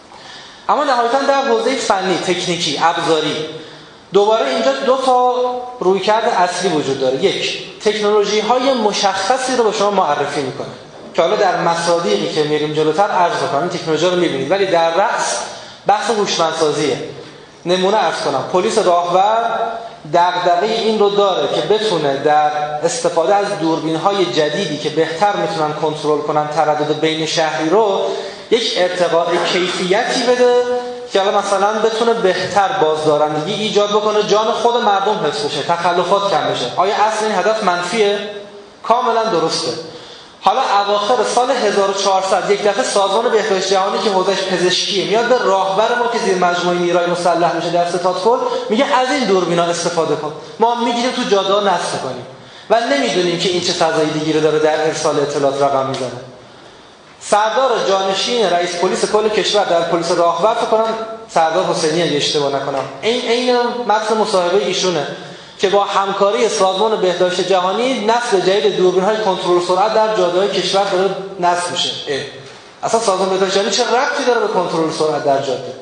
اما نهایتاً در حوزه فنی، تکنیکی، ابزاری دوباره اینجا دو تا رویکرد اصلی وجود داره. یک، تکنولوژی‌های مشخصی رو به شما معرفی می‌کنه که حالا در مصادیقی که میریم جلوتر عرض می‌کنم تکنولوژی رو می‌بینید، ولی در رأس بحث هوشمندسازیه. نمونه عرض کنم، پلیس راهور دغدغه این رو داره که بتونه در استفاده از دوربین‌های جدیدی که بهتر میتونن کنترل کنن تردد بین شهری رو یک ارتقاء کیفیتی بده که حالا مثلا بتونه بهتر بازدارندگی ایجاد بکنه، جان خود مردم حفظ بشه، تخلفات کم بشه. آیا اصل این هدف منفیه؟ کاملا درسته. حالا اواخر سال هزار و چهارصد یک دفعه سازمان بهداشت جهانی که حوزهش پزشکیه میاد به راهبر ما که زیر مجموعه نیروی مسلح میشه در ستادکل میگه از این دوربینا استفاده کن. ما میگیریم تو جاده ها نصب کنیم و نمیدونیم که این چه فضای دیگه رو داره در ارسال اطلاعات رقم میزنه. سردار جانشین رئیس پلیس کل کشور در پلیس راهور فکر کنم سردار حسینی اگه اشتباه نکنم، این عین متن مصاحبه ایشونه که با همکاری سازمان بهداشت جهانی نصب جدید دوربین‌های کنترل سرعت در جاده‌های کشور داره نصب میشه. اصلا سازمان بهداشت جهانی چه ربطی داره به کنترل سرعت در جاده؟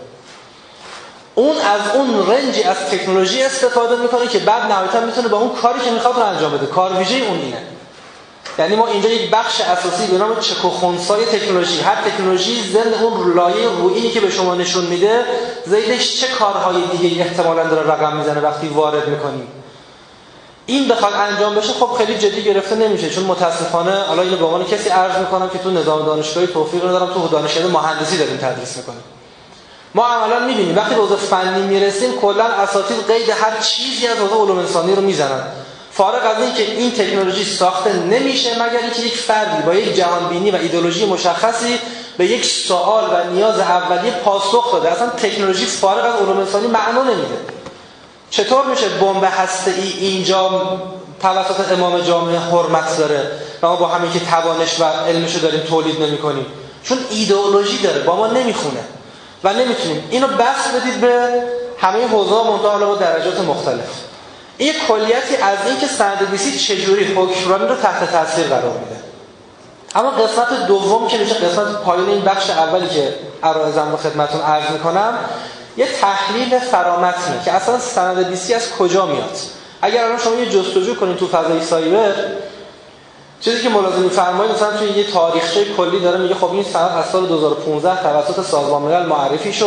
اون از اون رنجی از تکنولوژی استفاده میکنه که بعد نهایتاً میتونه با اون کاری که میخواد رو انجام بده. کار ویژه اون اینه. یعنی ما اینجا یک بخش اساسی به نام چک و خنثای تکنولوژی، هر تکنولوژی ضمن اون لایه رویینی که به شما نشون میده زیدش چه کارهای دیگه احتمالاً داره رقم میزنه وقتی وارد میکنیم. این بخواد انجام بشه خب خیلی جدی گرفته نمیشه، چون متاسفانه حالا اینو به عنوان کسی عرض میکنم که تو نظام دانشگاهی توفیق ندارم، تو دانشکده مهندسی داریم تدریس میکنیم. ما عملاً میبینیم وقتی به حوزه فنی میرسیم کلا اساتید قید هر چیزی از حوزه علوم انسانی رو میزنن، فارغ از این که این تکنولوژی ساخته نمیشه مگر اینکه یک فردی با یک جهانبینی و ایدئولوژی مشخصی به یک سوال و نیاز اولیه پاسخ بده. اصلا تکنولوژی فارغ از علوم انسانی معنا نمیده. چطور میشه بمب هسته‌ای اینجا توسط امام جامعه حرمت داره و ما با همین که توانش و علمشو داریم تولید نمی‌کنیم؟ چون ایدئولوژی داره، با ما نمیخونه و نمیتونیم اینو بس بدید به همه حوزه‌ها منتها با درجات مختلف. این کلیتی از این که سند بیسی چجوری حکمرانی رو تحت تاثیر قرار میده. اما قسمت دوم که میشه قسمت پایان این بخش اولی که عرایزم رو خدمتتون عرض میکنم، یه تحلیل فرامتنه که اصلا سند بیسی از کجا میاد. اگر الان شما یه جستجو کنید تو فضای سایبر، چیزی که ملاحظه می‌فرمایید مثلا توی یه تاریخچه کلی داره میگه خب این سند از سال دو هزار و پانزده توسط سازمان ملل معرفی شد،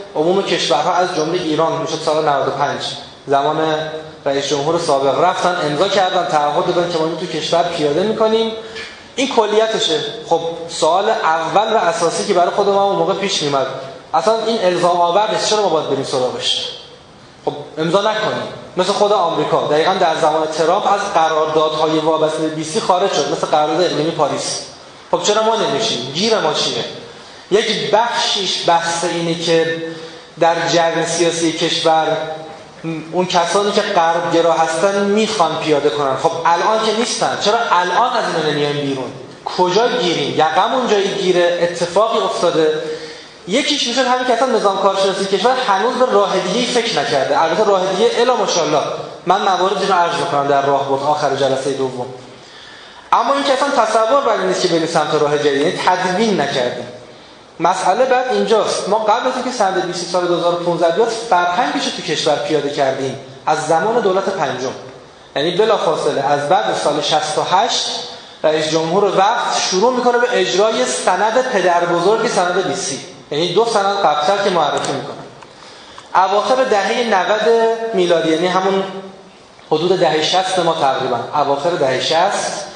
عموم کشورها از جمله ایران میشد سال نود و پنج زمان رئیس جمهور سابق رفتن امضا کردن تعهد دادن که ما تو کشور پیاده میکنیم. این کلیتشه. خب سوال اول و اساسی که برای خود ما اون موقع پیش میاد اصلا این الزام آور نیست، چرا ما باید بریم سراغش؟ خب امضا نکنیم. مثل خود آمریکا دقیقاً در زمان ترامپ از قراردادهای وابسته به بیسی خارج شد، مثل قرارداد اقلیمی پاریس. خب چرا ما نمیشیم؟ گیر ما چیه؟ یک بخشیش بحث اینه که در جریان سیاسی کشور اون کسانی که غربگرا هستن میخوان پیاده کنن. خب الان که نیستن، چرا الان از اینا نمیایم بیرون؟ کجا گیریم؟ یقمون جایی گیره، اتفاقی افتاده. یکیش میشه همین که اصلا نظام کارشناسی کشور هنوز به راه دیگه‌ای فکر نکرده. البته راه دیگه الا ماشاءالله من مواردی رو عرض می‌کنم در راه بود آخر جلسه دوم. اما این که اصلا تصور بر این نیست که بریم سمت راه جدید، یعنی تدوین نکردیم. مسئله بعد اینجاست. ما قبل از اینکه سند بیست سال دو هزار و پانزده بیاد فرهنگش تو کشور پیاده کردیم از زمان دولت پنجم. یعنی بلافاصله از بعد سال شصت و هشت رئیس جمهور وقت شروع میکنه به اجرای سند پدربزرگ سند بیستی، یعنی دو سند قبل‌تر که معرفی میکنه. اواخر دهه نود میلادی، یعنی همون حدود دهه شصت ما تقریبا، اواخر دهه شصت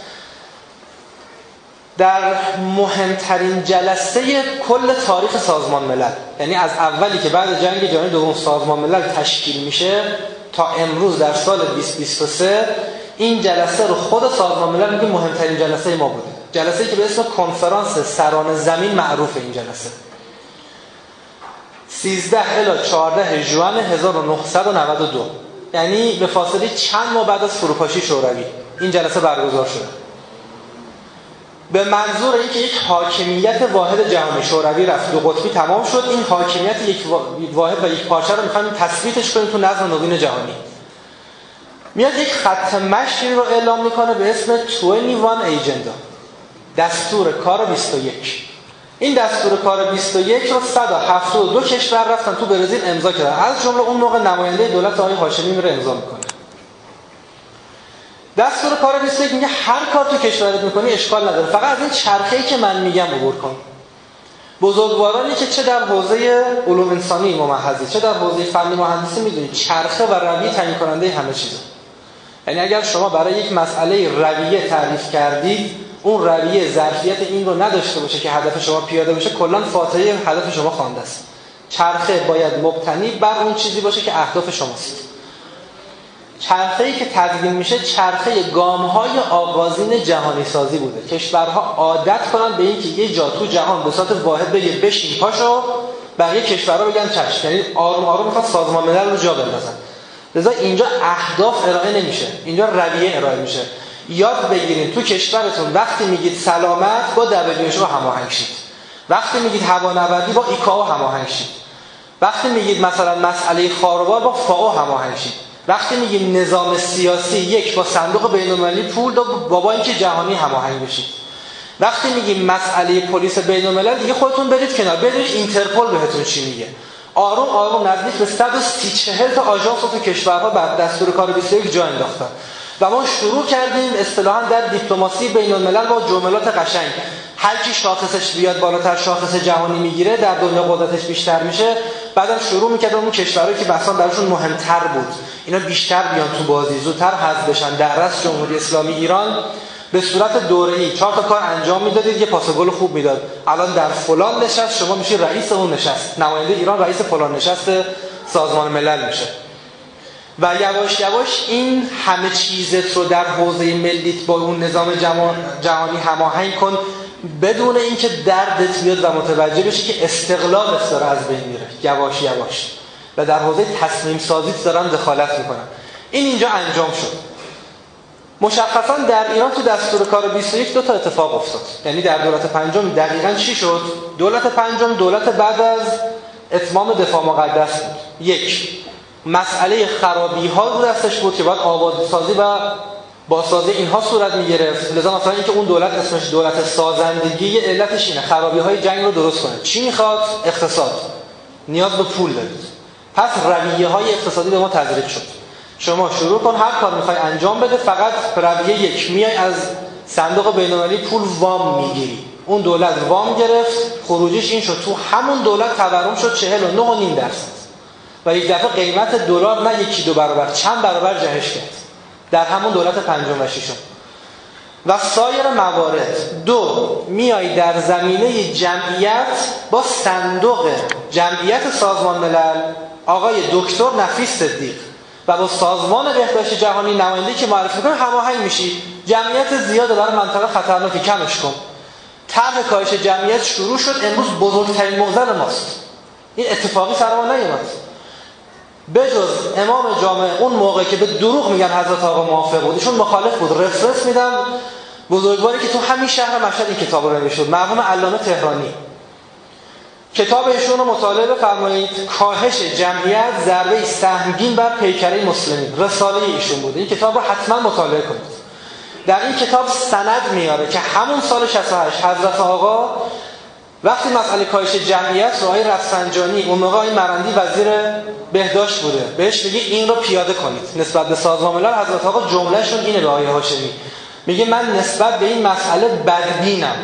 در مهمترین جلسه کل تاریخ سازمان ملل، یعنی از اولی که بعد جنگ جهانی دوم سازمان ملل تشکیل میشه تا امروز در سال بیست بیست و سه، این جلسه رو خود سازمان ملل میگه مهمترین جلسه ما بوده. جلسه‌ای که به اسم کنفرانس سران زمین معروف. این جلسه سیزده الی چهارده ژوئن هزار و نهصد و نود و دو، یعنی به فاصله چند ماه بعد از فروپاشی شوروی این جلسه برگزار شده. به منظور اینکه یک حاکمیت واحد جهانی شوروی رفت، دو قطبی تمام شد، این حاکمیت یک واحد و یک پارچه رو می‌خوایم تثبیتش کنیم تو نظم نوین جهانی. میاد یک خط مشی رو اعلام میکنه به اسم بیست و یک ایجندا، دستور کار بیست و یک. این دستور کار بیست و یک رو صد و هفتاد و دو کشور رفتن تو برزیل امضا کردن، از جمله اون موقع نماینده دولت آقای هاشمی میره امضا میکنه. دستور کار بیست و یک میگه هر کار تو کشورت میکنی اشکال نداره، فقط از این چرخه‌ای که من میگم عبور کن. بزرگوارانی که چه در حوزه علوم انسانی ممحضی چه در حوزه فنی مهندسی میدونید چرخه و رویه تعیین کننده همه چیزه. یعنی اگر شما برای یک مسئله رویه تعریف کردید، اون رویه ظرفیت این رو نداشته باشه که هدف شما پیاده بشه، کلا فاتحه هدف شما خوانده است. چرخه باید مبتنی بر اون چیزی باشه که اهداف شماست. چرخه‌ای که تدوین میشه چرخه گام‌های آغازین جهانی سازی بوده. کشورها عادت کنن به اینکه یه جا تو جهان به صورت واحد بگه بشین پاشو، بقیه کشورها بگن چشم، یعنی آروم آروم میخواد سازمان ملل رو جا بندازن. لذا اینجا اهداف ارائه نمیشه، اینجا رویه ارائه میشه. یاد بگیرید تو کشورتون وقتی میگید سلامت با دبلیو اچ او هماهنگ شید، وقتی میگید هوانوردی با ایکائو هماهنگ شید، وقتی میگید مثلا مسئله خاروبار با فائو هماهنگ شید، وقتی میگیم نظام سیاسی یک با صندوق بین‌المللی پول دو با بانک جهانی هماهنگ بشید، وقتی میگیم مسئله پلیس بین‌الملل دیگه خودتون برید کنار، برید اینترپل بهتون چی میگه. آروم آروم نزدیک به صد و سی چهل تا آژانس تو کشورها بعد دستور کار بیست و یک جا انداختن و ما شروع کردیم اصطلاحاً در دیپلماسی بین‌الملل با جملات قشنگ. هر کی شاخصش بیاد بالاتر شاخص جهانی میگیره، در دنیا قدرتش بیشتر میشه. بعدم شروع میکردن اون کشورهایی که بحثا براشون مهمتر بود اینا بیشتر بیان تو بازی، زودتر حذف بشن. در رأس جمهوری اسلامی ایران به صورت دوره‌ای چهار تا کار انجام میدادید، یه پاس گل خوب میداد. الان در فلان نشست شما میشی رئیس اون نشست، نماینده ایران رئیس فلان نشست سازمان ملل میشه. و یواش یواش این همه چیزت رو در حوزه ملیت با اون نظام جهانی هماهنگ کن بدون اینکه دردت بیاد و متوجه بشی که استقلالت داره از بین میره یواش یواش و در حوزه تصمیم سازیت دارن دخالت میکنن. این اینجا انجام شد. مشخصا در ایران تو دستور کار بیست و یک دو تا اتفاق افتاد. یعنی در دولت پنجم دقیقاً چی شد؟ دولت پنجم دولت بعد از اتمام دفاع مقدس بود. یک، مسئله خرابی ها رو دستش بود که باید آبادسازی و بازسازی اینها صورت میگرفت. لذا مثلا اینکه اون دولت اسمش دولت سازندگی، علتش اینه خرابی های جنگ رو درست کنه. چی میخواد؟ اقتصاد. نیاز به پول دارید. پس رویه های اقتصادی به ما تزریق شد. شما شروع کن هر کار میخوای انجام بده، فقط رویه یک، میای از صندوق بین‌المللی پول وام میگیری. اون دولت وام گرفت، خروجیش این شد تو همون دولت تورم شد چهل و نه و نیم درصد و یک دفعه قیمت دلار نه یکی دو برابر چند برابر جهش کرد در همون دولت پنجم و ششم. و سایر موارد. دو، میای در زمینه جمعیت با صندوق جمعیت سازمان ملل آقای دکتر نفیس صدیق و با سازمان بهداشت جهانی نمایندگی که معرفی کنه هماهنگ میشی، جمعیت زیاد برای منطقه خطرناکی کمش کن. طرح کاهش جمعیت شروع شد، امروز بزرگترین معضل ماست. این اتفاقی سر ما نیومد. بجز امام جامع اون موقع که به دروغ میگن حضرت آقا موافق بود، ایشون مخالف بود، رفرنس میدم بزرگواری که تو همین شهر مشهد این کتاب رو نوشته بود، مرحوم علامه تهرانی. کتاب ایشون رو مطالعه بفرمایید، کاهش جمعیت ضربه سهمگین بر پیکره مسلمین، رساله ایشون بود. این کتاب رو حتما مطالعه کنید. در این کتاب سند میاره که همون سال شصت و هشت حضرت آقا وقتی مسئله کاهش جمعیت رو آقای رفسنجانی، اون موقع آقای مرندی وزیر بهداشت بوده، بهش میگه این رو پیاده کنید نسبت به سازمان ملل. حضرت آقا جملهشون اینه به آقای هاشمی، میگه من نسبت به این مسئله بدبینم.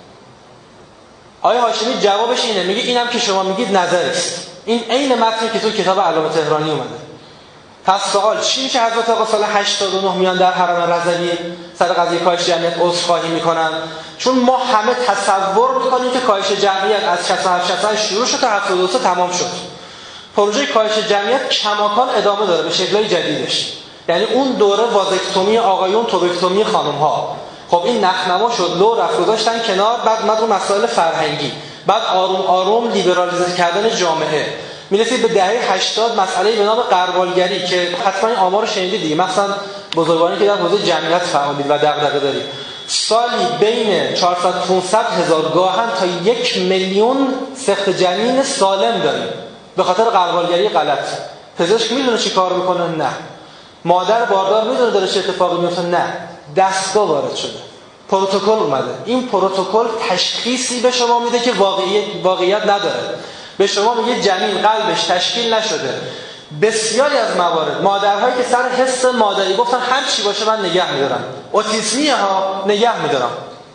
آقای هاشمی جوابش اینه، میگه اینم که شما میگید نظرست. این عین متنی که تو کتاب علامه تهرانی اومده. پس سوال چی میشه؟ حضرت آقا سال هشتاد و نه میان در حرم رضوی سر قضیه کاهش جمعیت عذرخواهی میکنن، چون ما همه تصور میکنیم که کاهش جمعیت از شصت و هفت شصت و هشت شروع شد تا هفتاد و دو تمام شد. پروژه کاهش جمعیت کماکان ادامه داره به شکل‌های جدیدش. یعنی اون دوره وازکتومی آقایون، توبکتومی خانم‌ها. خب این نخنما شد، لو رفت گذاشتن کنار، بعد اومد رو مسائل فرهنگی، بعد آروم آروم لیبرالیزه کردن جامعه. میرسید به دهه هشتاد مسئله به نام غربالگری که حتما این آمار رو شنیدید دیگه، مثلا بزرگواری که در حوزه جمعیت فعالید و دغدغه دارید. سالی بین چهارصد تا پانصد هزار گاهن تا یک میلیون سخت جنین سالم داریم به خاطر غربالگری غلط. پزشک میدونه چی کار میکنه؟ نه. مادر باردار میدونه داره چه اتفاقی میفته؟ نه. دستگاه وارد شده، پروتکل اومده. این پروتکل تشخیصی به شما میده که واقعیت واقعیت نداره. به شما میگه جنین قلبش تشکیل نشده. بسیاری از موارد مادرهایی که سر حس مادری گفتن هر چی باشه من نگه میدارم، اوتیسمیه ها، نگه میدارم.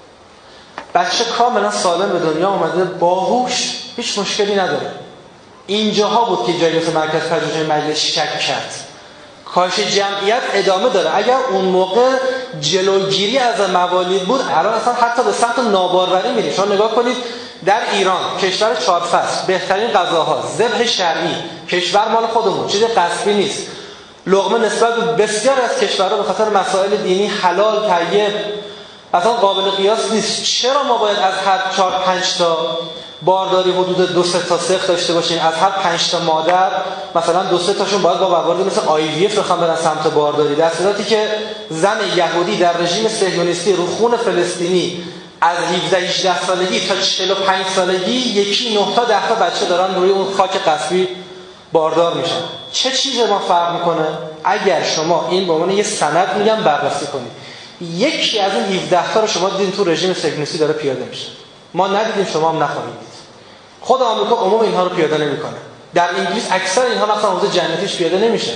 بچه کاملا سالم به دنیا اومده، باهوش، هیچ مشکلی نداره. اینجاها بود که جای مرکز پژوهش مجلس شک کرد. کاهش جمعیت ادامه داره. اگر اون موقع جلوگیری از موالید بود، الان اصلا حتی به سمت ناباروری میریم. شما نگاه کنید در ایران، کشور چهار فصل، بهترین غذاها، ذبح شرعی، کشور مال خودمون، چیز غصبی نیست. لقمه نسبت به بسیار از کشورها به خاطر مسائل دینی حلال، طیب، اصلا قابل قیاس نیست. چرا ما باید از هر چهار پنج تا بارداری حدود دو سه تا سخت داشته باشیم؟ از هر پنج تا مادر مثلا دو سه تاشون باید با مواردی مثل آی وی اف بخوام برن سمت بارداری، در صورتی که زن یهودی در رژیم صهیونیستی رو خون فلسطینی از هفده هجده سالگی تا چهل و پنج سالگی یکی نه تا ده تا بچه دارن روی اون خاک غصبی باردار میشن. چه چیزی ما فرق میکنه؟ اگر شما این به عنوان یه سند میگم بررسی کنید، یکی از این هفده تا رو شما دیدین تو رژیم صهیونیستی داره پیاده میشه، ما ندیدیم، شما هم نخواهید دید. خود آمریکا عموم اینها رو پیاده نمیکنه. در انگلیس اکثر اینها مثلا حوزه جنتیش پیاده نمیشه،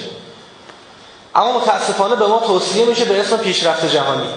اما متاسفانه به ما توصیه میشه به اسم پیشرفت جهانی.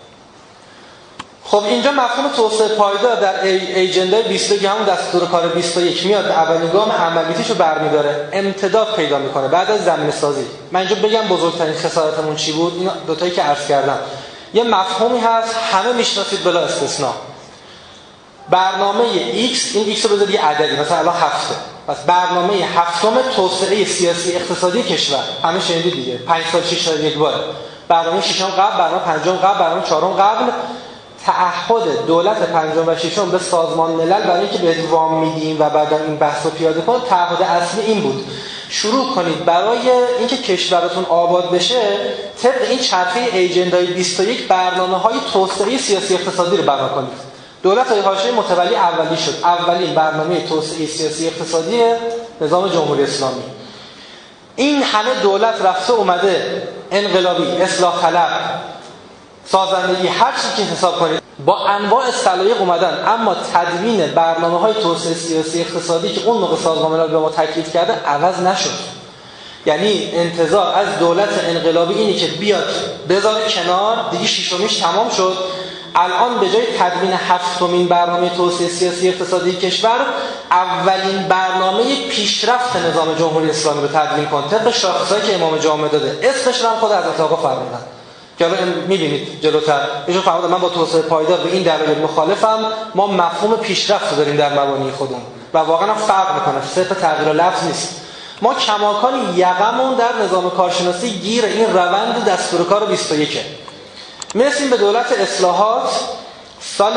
خب اینجا مفهوم توسعه پایدار در ایجنده بیست و یک، همون دستور کار بیست و یک میاد، اولین گام عملیاتیشو برمی‌داره، امتداد پیدا میکنه بعد از زمینه سازی. من اینجا بگم بزرگترین خسارتمون چی بود؟ این دو تایی که عرض کردم. یه مفهومی هست همه میشناسید بلا استثناء، برنامه X. این X رو بذارید یه عددی، مثلا الان هفته. پس برنامه هفتم توسعه سیاسی اقتصادی کشور، همه شنیدید دیگه، پنج سال شش سال یک بار. برنامه ششم قبل، برنامه پنجم قبل، برنامه چهارم قبل. تعهد دولت پنجم و ششم به سازمان ملل برای اینکه بهت وام میدیم و بعدا این بحث رو پیاده کن، تعهد اصلی این بود شروع کنید برای اینکه کشورتون آباد بشه طبق این چرخه ایجندای بیست و یک برنامه‌های توسعه سیاسی اقتصادی رو بنا کنید. دولت آقای هاشمی متولی اولی شد، اولین برنامه توسعه سیاسی اقتصادی نظام جمهوری اسلامی. این همه دولت رفته اومده، انقلابی، اصلاح طلب، سازندگی، هر چی که حساب کنید، با انواع سلایق اومدن، اما تدوین برنامه‌های توسعه سیاسی اقتصادی که اون موقع سازمان ملل به ما تکلیف کرده عوض نشد. یعنی انتظار از دولت انقلابی اینی که بیاد بذاره کنار، دیگه شیشمیش تمام شد، الان به جای تدوین هفتمین برنامه توسعه سیاسی اقتصادی کشور، اولین برنامه پیشرفت نظام جمهوری اسلامی رو تدوین کن طبق شاخصهایی که امام جامعه داده. اسمش رو هم خود حضرت آقا فرمودن که الان می‌بینید جلوتر ایشون فرمودن من با توسعه پایدار به این دلایل مخالفم، ما مفهوم پیشرفت رو داریم در مبانی خودمون و واقعا فرق می‌کنه، صرف تغییر لفظ نیست. ما کماکان یقمون در نظام کارشناسی گیر این روند دستور کار بیست و یک میرسیم به دولت اصلاحات سال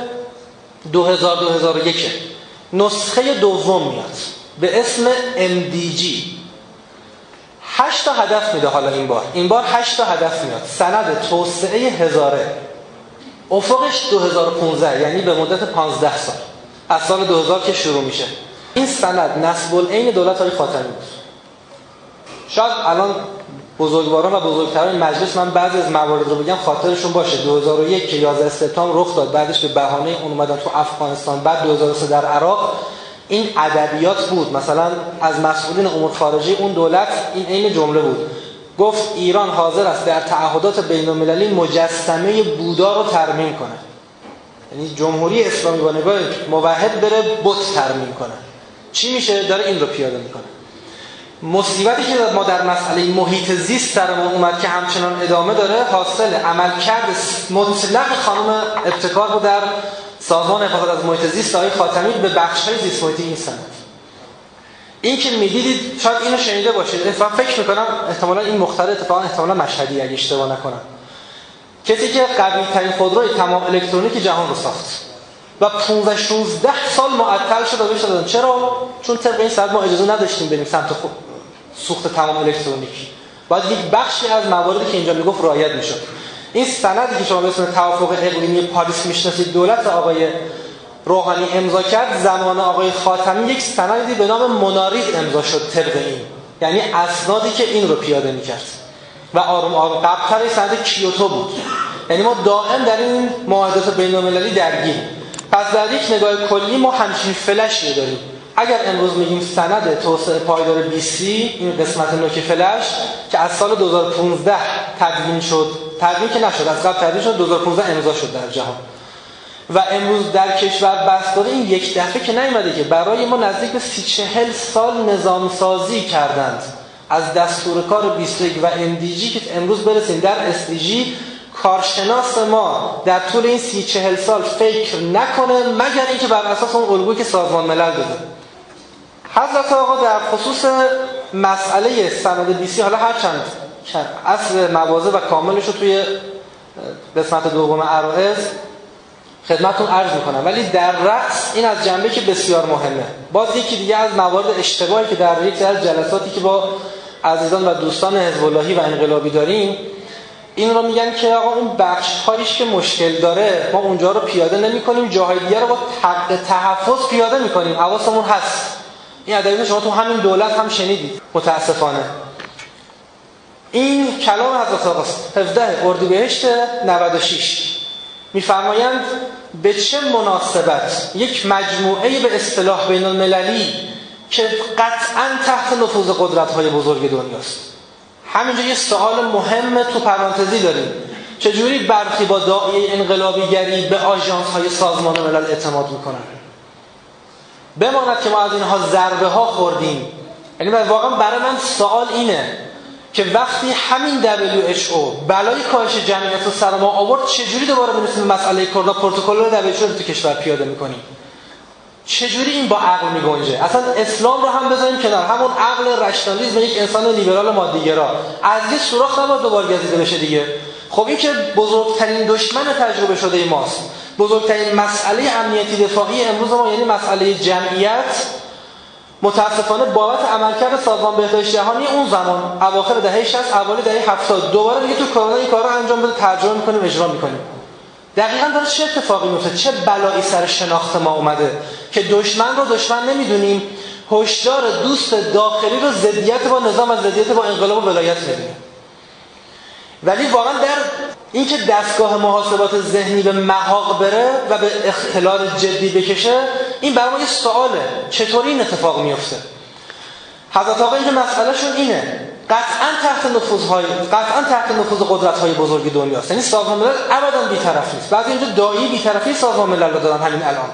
دو هزار دو هزار و یک. نسخه دوم میاد به اسم ام دی جی. هشت تا هدف میده. حالا این بار این بار هشت تا هدف میاد. سند توسعه هزاره، افقش دو هزار و پانزده، یعنی به مدت پانزده سال از سال دو هزار که شروع میشه. این سند نصب العین دولت های خاتمی بود. شاید الان بزرگواران و بزرگتران مجلس من بعضی از موارد رو بگم خاطرشون باشه. دو هزار و یک که یازده سپتامبر رخ داد، بعدش به بهانه اون اومدن تو افغانستان، بعد دو هزار و سه در عراق، این ادبیات بود. مثلا از مسئولین امور خارجه اون دولت این عین جمله بود، گفت ایران حاضر است در تعهدات بین‌المللی مجسمه بودا رو ترمیم کنه. یعنی جمهوری اسلامی با نگاه موحد بره بت ترمیم کنه. چی میشه؟ داره این رو پیاده میکنه. مصیبتی که ما در مسئله محیط زیست سرمون اومد که همچنان ادامه داره، حاصل عملکرد مطلق خانم ابتکار بود در سازمان حفاظت از محیط زیست آقای خاتمی به بخش‌های زیست محیطی این سند. این که میدیدید شاید اینو شنیده باشید، من فکر میکنم احتمالاً این مختار اتفاقا احتمالاً مشهدی اگه اشتباه نکنم، کسی که قوی ترین خودروی تمام الکترونیک جهان رو ساخت و پانزده شانزده سال معطل شد و بهش دادن. چرا؟ چون طبق این سند ما اجازه نداشتیم بریم سمت خود سوخت تمام الکترونیک. باید یک بخشی از مواردی که اینجا میگفت رعایت میشد. این سندی که شما به اسم توافق اقلیمی پاریس میشناسید دولت آقای روحانی امضا کرد، زمان آقای خاتمی یک سندی به نام منارید امضا شد طبق این، یعنی اسنادی که این رو پیاده میکرد و آروم آروم قبل‌تر سند کیوتو بود. یعنی ما دائم در این معاهدات بین‌المللی درگیریم. پس در یک نگاه کلی ما همچین فلشی داریم. اگر امروز میگیم سند توسعه پایدار بی سی، این قسمت نوک فلش که از سال دو هزار و پانزده تدوین شد، تدوین که نشد، از قبل تدوین شد، دو هزار و پانزده امضا شد در جهان و امروز در کشور بس داره، این یک دفعه که نیومده که برای ما نزدیک به سی چهل سال نظام سازی کردند از دستور کار بیست و یک و ام دی جی که امروز برسیم در اس دی جی. کارشناس ما در طول این سی چهل سال فکر نکنه مگر اینکه بر اساس اون الگویی که سازمان ملل داده. حضرت آقا در خصوص مسئله سند بی سی، حالا هرچند اصل مواضع و کاملش رو توی قسمت دوم عرائض خدمتتون عرض میکنم، ولی در رأس این از جنبه که بسیار مهمه. باز یکی دیگه از موارد اشتباهی که در یک از جلساتی که با عزیزان و دوستان حزب اللهی و انقلابی داریم، این رو میگن که آقا اون بخش هایش که مشکل داره ما اونجا رو پیاده نمی کنیم، جاهای دیگه رو با حق تحفظ پیاده میکنیم. حواسمون هست. این ادبیات شما تو همین دولت هم شنیدید متاسفانه. این کلام حضرت آقاست. هفدهم اردیبهشت نود و شش میفرمایند به چه مناسبت یک مجموعه به اصطلاح بین المللی که قطعاً تحت نفوذ قدرت‌های بزرگ دنیاست. همینجا یه سوال مهم تو پرانتزی داریم، چجوری برخی با داعیه انقلابیگری به آژانس‌های سازمان ملل اعتماد میکنن؟ بماند که ما از اینها ضربه ها خوردیم. یعنی واقعا برای من سوال اینه که وقتی همین دبلیو اچ او بلای کاهش جمعیت رو سر ما آورد، چجوری دوباره میرسیم مسئله کرونا پروتکل رو دبلیو اچ او رو تو کشور پیاده میکنیم؟ چجوری این با عقل میگنجه؟ اصلا اسلام رو هم بذاریم کنار، همون عقل رشنالیسم یک انسان لیبرال مادیگرا از یه سوراخ نباید دوباره گزیده بشه دیگه. خب این که بزرگترین دشمن تجربه شده ماست، بزرگترین مسئله امنیتی دفاعی امروز ما یعنی مسئله جمعیت، متاسفانه بابت عملکرد سازمان بهداشت جهانی اون زمان اواخر دهه شصت اوایل دهه هفتاد دوباره دیگه تو کرونا این کارا انجام بده، ترجمه میکنیم، اجرا میکنیم. دقیقاً داره چه اتفاقی میفته؟ چه بلایی سر شناخت ما اومده که دشمن رو دشمن نمیدونیم، هشدار دوست داخلی رو ضدیت با نظام از ضدیت با انقلاب و ولایت میدونیم. ولی واقعا در این که دستگاه محاسبات ذهنی به محاق بره و به اختلال جدی بکشه، این برای ما یه سواله چطوری این اتفاق میفته. حضرت آقا این مسئله شون اینه، قطعا تحت نفوذهای قطعا تحت نفوذ قدرت‌های بزرگ دنیاست. یعنی سازمان ملل ابدا بی‌طرف نیست. بعضی اینجا داعی بی‌طرفی سازمان ملل رو دادن همین الان.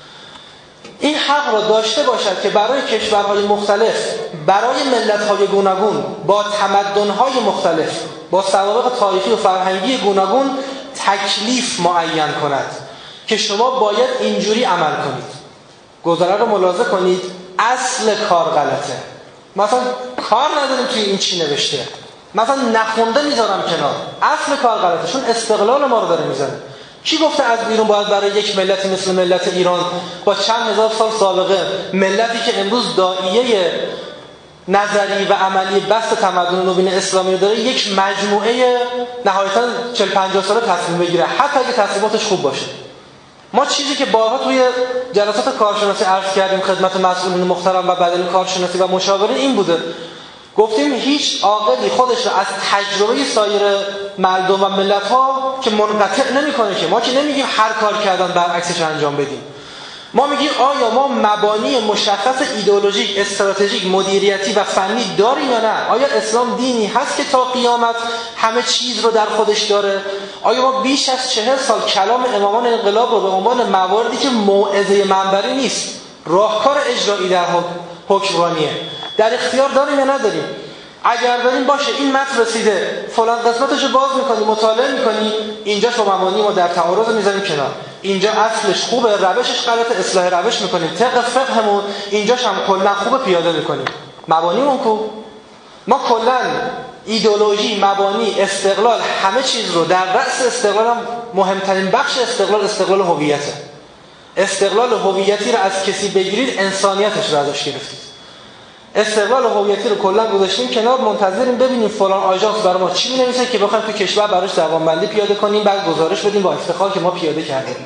این حق را داشته باشد که برای کشورهای مختلف، برای ملت‌های گوناگون، با تمدن‌های مختلف، با سوابق تاریخی و فرهنگی گوناگون تکلیف معین کند که شما باید اینجوری عمل کنید. گزاره رو ملاحظه کنید، اصل کار غلطه. مثلا کار نداریم توی این چی نوشته، مثلا نخونده میذارم کنار، اصل کار غلطه، چون استقلال ما رو داره میزنه. کی گفته از بیرون باید برای یک ملتی مثل ملت ایران با چند هزار سال سابقه، ملتی که امروز داعیه نظری و عملی بست تمدن نوین اسلامی داره، یک مجموعه نهایتاً چهل پنجاه ساله تصمیم بگیره، حتی اگه تصمیماتش خوب باشه؟ ما چیزی که بارها توی جلسات کارشناسی عرض کردیم خدمت مسئولین محترم و بدن کارشناسی و مشاورین این بوده، گفتیم هیچ عاقلی خودش رو از تجربه سایر مردم و ملت‌ها که منقطع نمی‌کنه، که ما که نمیگیم هر کار کردن برعکسش انجام بدیم. ما میگیم آیا ما مبانی مشخص ایدئولوژیک، استراتژیک، مدیریتی و فنی داریم یا نه؟ آیا اسلام دینی هست که تا قیامت همه چیز رو در خودش داره؟ آیا ما بیش از چهل سال کلام امامان انقلاب رو به عنوان مواردی که موعظه منبری نیست، راهکار اجرایی در حکمرانیه، در اختیار داریم یا نداریم؟ اگر داریم باشه این متن رسیده، فلان قسمتشو باز میکنی، مطالعه میکنی، اینجاش با مبانی ما در تعارض میذاریم کنار، اینجا اصلش خوبه، روشش غلطه، اصلاح روش میکنیم، طبق فقهمون اینجاش هم کلا خوبه پیاده میکنیم. مبانیمون کو؟ ما کلا ایدئولوژی، مبانی، استقلال، همه چیز رو در رأس استقلال، هم مهمترین بخش استقلال استقلال هویته. استقلال هویتی رو از کسی بگیرید انسانیتش رو ازش گرفتید. استقلال هویتی رو کلا گذاشتیم کنار، منتظریم ببینیم فلان آژانس برای ما چی می‌نویسه که بخوایم تو کشور براش زبانبندی پیاده کنیم، بعد گزارش بدیم با افتخار که ما پیاده کردیم.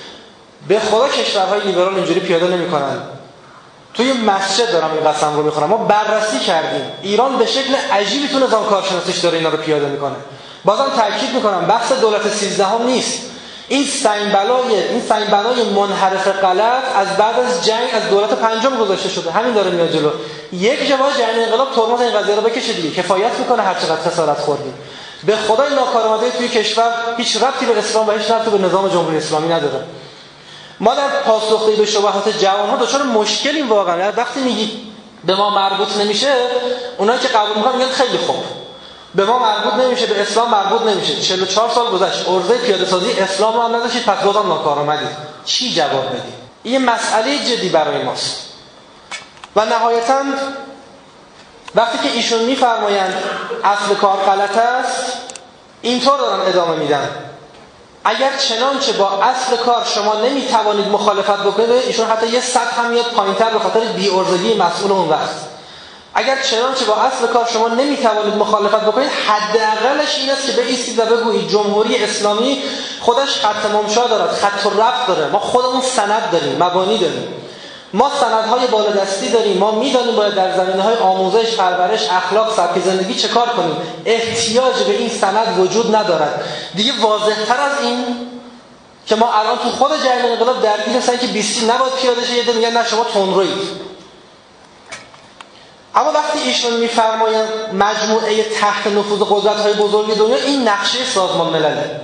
به خدا کشورهای لیبرال اینجوری پیاده نمی‌کنن. توی مسجد دارم این قسم رو می‌خورم، ما بررسی کردیم ایران به شکل عجیبی تو نظام کارشناسیش داره اینا رو پیاده می‌کنه. بازم تاکید می‌کنم بحث دولت سیزدهم نیست. این سنگبلای این سنگبلای منحرف غلط از بعد از جنگ از دولت پنجم گذاشته شده، همین داره میاد جلو. یک جواب جنگ انقلاب ترمز این قضیه رو بکشه دیگه، کفایت میکنه هر چقدر خسارت خوردیم. به خدای ناکارآمدی توی کشور هیچ ربطی به اسلام و هیچ ربطی به نظام جمهوری اسلامی نداره. ما در پاسخگویی به شبهات جوان‌ها دچار مشکلیم واقعا. وقتی میگید به ما مربوط نمیشه، اونایی که قبول میکنن میگن خیلی خوب، به ما مربوط نمیشه، به اسلام مربوط نمیشه، چهل و چهار سال گذشت، عرضه پیاده سازی اسلام رو هم نداشتید، پس بازم ناکارآمدید. چی جواب بدیم؟ این مسئله جدی برای ماست. و نهایتاً وقتی که ایشون میفرمایند اصل کار غلط است، اینطور دارن ادامه میدن: اگر چنانچه با اصل کار شما نمیتوانید مخالفت بکنید، ایشون حتی یه سطح هم میاد پایینتر به خاطر بی‌عرضگی مسئول اون وقت، اگر چنانچه با اصل کار شما نمیتوانید مخالفت بکنید، حداقلش این است که بایستید و بگویید جمهوری اسلامی خودش خط ممشا دارد، خط و رفت داره، ما خودمون سند داریم، مبانی داریم، ما سندهای بالادستی داریم، ما میدانیم باید در زمینه‌های آموزش، پرورش، اخلاق، سبک زندگی چه کار کنیم، احتیاج به این سند وجود ندارد. دیگه واضح‌تر از این که ما الان تو خود جریان انقلاب درگیر هستیم که بیستی نباید پیاده شه، یه ده میگن نه شما تندرویید. اما وقتی ایشون میفرمایند مجموعه تحت نفوذ قدرت‌های بزرگ دنیا، این نقشه سازمان ملله.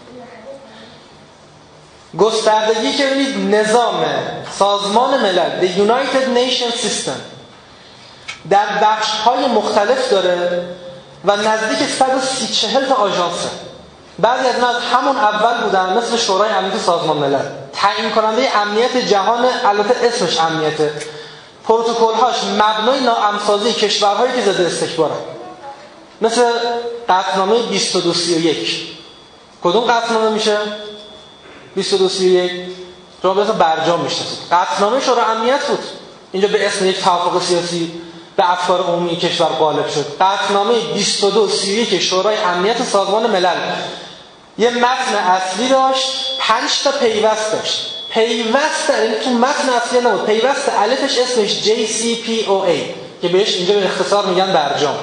گستردگی که ببینید نظام سازمان ملل، The United Nations System، در بخش‌های مختلف داره و نزدیک صد و سی چهل تا آژانسه. بعضی از اینا همون اول بودن، مثل شورای امنیت سازمان ملل، تعیین کننده امنیت جهان، البته اسمش امنیته، پروتکل‌هاش مبنای ناامسازی کشورهایی که ضد استکبارن، مثل قطعنامه بیست و دو سی و یک. کدوم قطعنامه میشه؟ بیست و دو سی و یک شما به اسم برجام میشناسید. قطعنامه شورای امنیت بود، اینجا به اسم یک توافق سیاسی به افکار عمومی کشور غالب شد. قطعنامه بیست و دو سی و یک شورای امنیت سازمان ملل یه متن اصلی داشت، پنج تا پیوست داشت. پیوست یعنی تو متن اصلی نبود، پیوست الفش اسمش جی سی پی او ای که بهش اینجا به اختصار میگن برجام.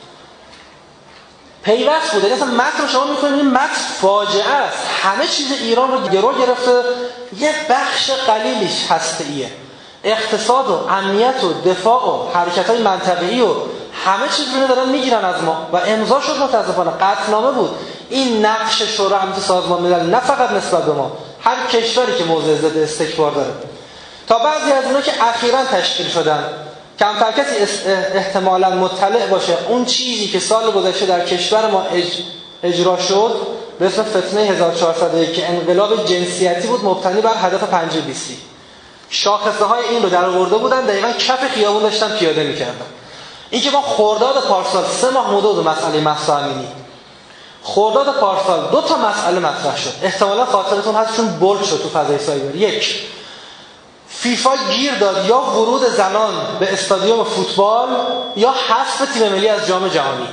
پیوست بوده، مثلا متن رو شما می‌خونید این متن فاجعه است، همه چیز ایران رو گرو گرفته، یه بخش قلیلیش هسته‌ایه، اقتصاد و امنیت و دفاع و حرکت‌های منطقه‌ای و همه چیز رو دارن میگیرن از ما و امضا شد متاسفانه قطعنامه بود. این نقش شورای امنیت سازمان ملل نه فقط نسبت به ما، هر کشوری که موضع ضد استکبار داره، تا بعضی از اینا که اخیراً تشکیل شدن کمتر کسی احتمالاً مطلع باشه اون چیزی که سال گذشته در کشور ما اج... اجرا شد به اسم فتنه هزار و چهارصد و یک که انقلاب جنسیتی بود مبتنی بر هدف پنجاه بیستی. شاخصه های این رو در آورده بودن، دقیقاً کف خیابون داشتن پیاده می‌کردن. این که ما خرداد پارسال سه ماه مونده بود مسئله مهسا امینی، خرداد پارسال دو تا مسئله مطرح شد، احتمالاً خاطرتون هست چون بولد شد تو فضای سایبر. یک، فیفا گیر داد یا ورود زنان به استادیوم فوتبال یا حذف تیم ملی از جام جهانی.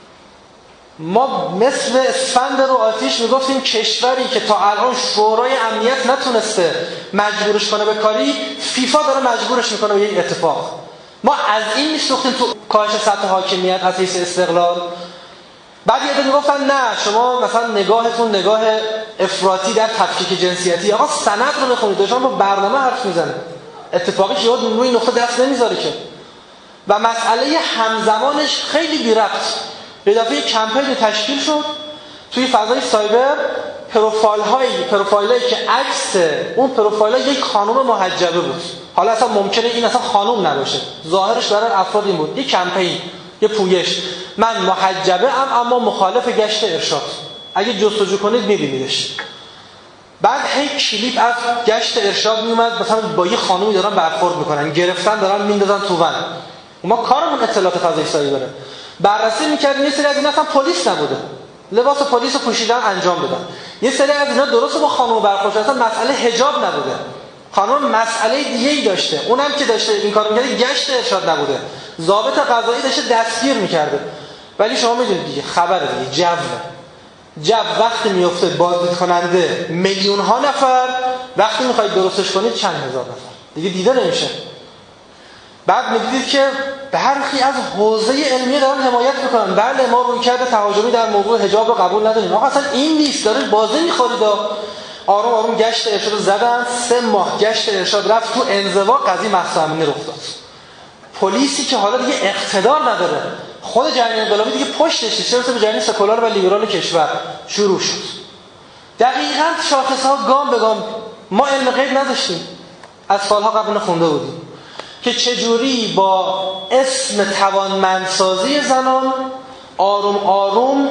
ما مثل اسفند رو آتیش میگفتیم کشوری که تا الان شورای امنیت نتونسته مجبورش کنه به کاری، فیفا داره مجبورش میکنه به یک اتفاق. ما از این میسوختیم تو کاهش سطح حاکمیت از حیث استقلال. بعد یه عده میگفتن نه شما مثلا نگاهتون نگاه افراطی در تفکیک جنسیتی. آقا سند رو بخونید، داشتن با برنامه حرف میزنه، اتفاقی که یاد روی نقطه دست نمیذاره که. و مسئله همزمانش خیلی بی ربط، به اضافه کمپین تشکیل شد توی فضای سایبر، پروفایل هایی پروفایلی که عکس اون پروفایل ها یک خانم محجبه بود. حالا اصلا ممکنه این اصلا خانم نباشه، ظاهرش برای افراد این بود، یک کمپین، یه پویش، من محجبه ام اما مخالف گشت ارشاد، اگه جستجو کنید میبینیدش. بعد هی کلیپ از گشت ارشاد میومد، مثلا با یه خانومی دارن برخورد میکنن، گرفتن دارن میندازن تو ون. ما کارمون اطلاعات فضای سایبره، بررسی میکردیم. یه سری از اینا اصلا پلیس نبوده، لباس پلیس رو پوشیدن انجام دادن. یه سری از اینا درست با خانم برخورد اصلا مسئله حجاب نبوده، خانم مسئله دیگه‌ای داشته، اونم که داشته این کارو می‌کرد گشت ارشاد نبوده، ضابط قضایی داشته دستگیر می‌کرده. ولی شما میدونید دیگه خبره دیگه، جو جو وقتی میفته بازدید کننده میلیون ها نفر، وقتی میخواید درستش کنید چند هزار نفر، دیگه دیده نمیشه. بعد می‌دیدید که برخی از حوزه علمی دارن حمایت میکنن، بله ما رویکرد تهاجمی در موضوع حجاب رو قبول نداریم. آقا اصلا این نیست، داره بازی می‌خورید. آروم آروم گشت ارشاد رو زدن، سه ماه گشت ارشاد رفت تو انزوا، قضیه مهسا امینی رخ داد. پلیسی که حالا دیگه اقتدار نداره، خود جریان انقلابی دیگه پشتش نیست، چه به جریان سکولار و لیبرال کشور شروع شد. دقیقاً شاخص‌ها گام به گام. ما علم غیب نداشتیم، از سالها قبل خونده بودیم که چجوری با اسم توانمندسازی زنان آروم آروم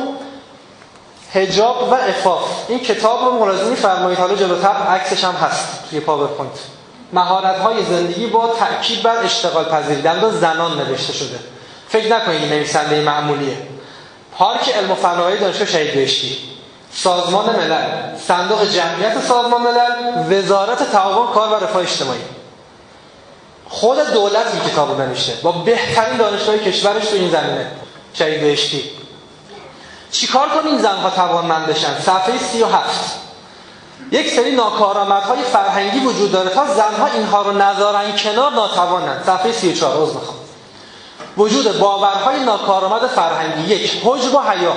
حجاب و عفاف، این کتاب رو ملاحظه می‌فرمایید، حالا جلوتر عکسش هم هست توی پاورپوینت، مهارت‌های زندگی با تأکید بر اشتغال پذیری در زنان نوشته شده. فکر نکنید نویسنده معمولیه. پارک علم و فناوری دانشگاه شهید بهشتی، سازمان ملل، صندوق جمعیت سازمان ملل، وزارت تعاون کار و رفاه اجتماعی، خود دولت این کتاب رو نوشته با بهترین دانشگاه کشورش تو این زمینه، شهید بهشتی. چیکار کنیم زنها توانمند بشن؟ صفحه سی و هفت یک سری ناکارآمدهای فرهنگی وجود داره، تا زنها اینها رو نذارن کنار ناتوانند. صفحه سی و چهار عذر میخوام. وجود باورهای ناکارآمد فرهنگی، یک حجب و حیا،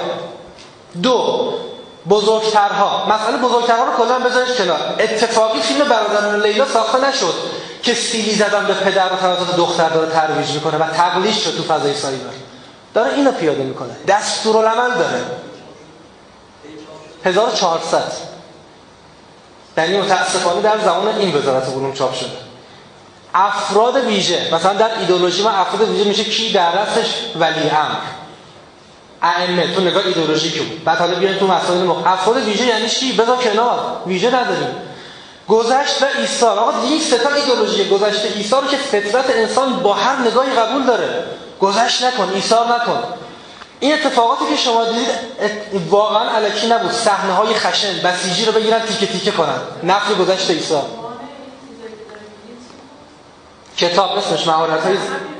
دو بزرگترها. مسئله بزرگترها رو کلا بذارید کنار. اتفاقی فیلم برادران لیلا ساخته نشد که سیلی زدن به پدر و توسط دختر داره ترویج میکنه و تقلید شد تو فضای سایبر، داره اینو پیاده میکنه، دستورالعمل داره. هزار و چهارصد یعنی متاسفانه در زمان این وزارت علوم چاپ شده. افراد ویژه، مثلا در ایدئولوژی ما افراد ویژه میشه کی؟ در رأسش ولی امر، ائمه، تو نگاه ایدئولوژیکی بود. بعد حالا بیاین تو مسائل مخ. افراد ویژه یعنی چی؟ بذار کنار، ویژه نداریم. گذشت و ایثار. آقا این سه تا ایدئولوژی، گذشت ایثار که فطرت انسان با هر نگاهی قبول داره. گذشت نکن، ایثار نکن. این اتفاقاتی که شما دیدید واقعا الکی نبود. صحنه‌های خشن، بسیجی رو بگیرن تیکه تیکه کنن. نفی گذشت ایثار. کتاب اسمش مهارت‌های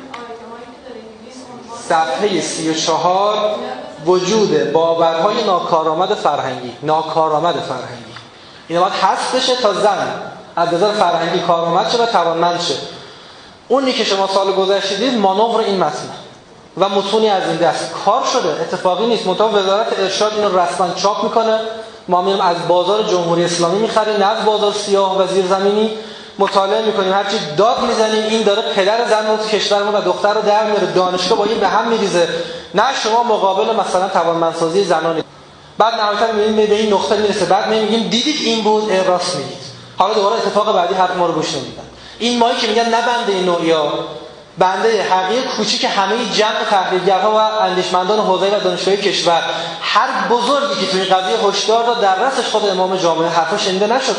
صفحه سی و چهار، وجود باورهای ناکارآمد فرهنگی. ناکارآمد فرهنگی اینا باید حذف بشه تا زن از نظر فرهنگی کارآمد شه و توانمند شه. اونی که شما سال گذشته دیدید مانور این متن و متونی از این دست کار شده، اتفاقی نیست. منتها وزارت ارشاد اینو رسما چاپ میکنه، ما میریم از بازار جمهوری اسلامی میخریم، نه از بازار سیاه و زیرزمینی. مطالعه میکنیم، هرچی داد میزنیم این داره پدر زن رو تو کشور ما و دختر رو در میاره، دانشگاه با این به هم میریزه، نه شما مقابل مثلا توانمندسازی زنان. بعد نهایتا میبینیم به این نقطه میرسه، بعد میگیم دیدید این بود، راست میگید. حالا دوباره اتفاق بعدی حرف ما رو گوش نمیدن. این مایی که میگن نه بنده نوعیا، بنده حقیقی کوچیک همه جمع تحلیلگرها و اندیشمندان حوزه و دانشگاهی کشور، هر بزرگی که توی قضیه هشدار داد در رأسش خود امام جامعه حرفش شنیده نشد.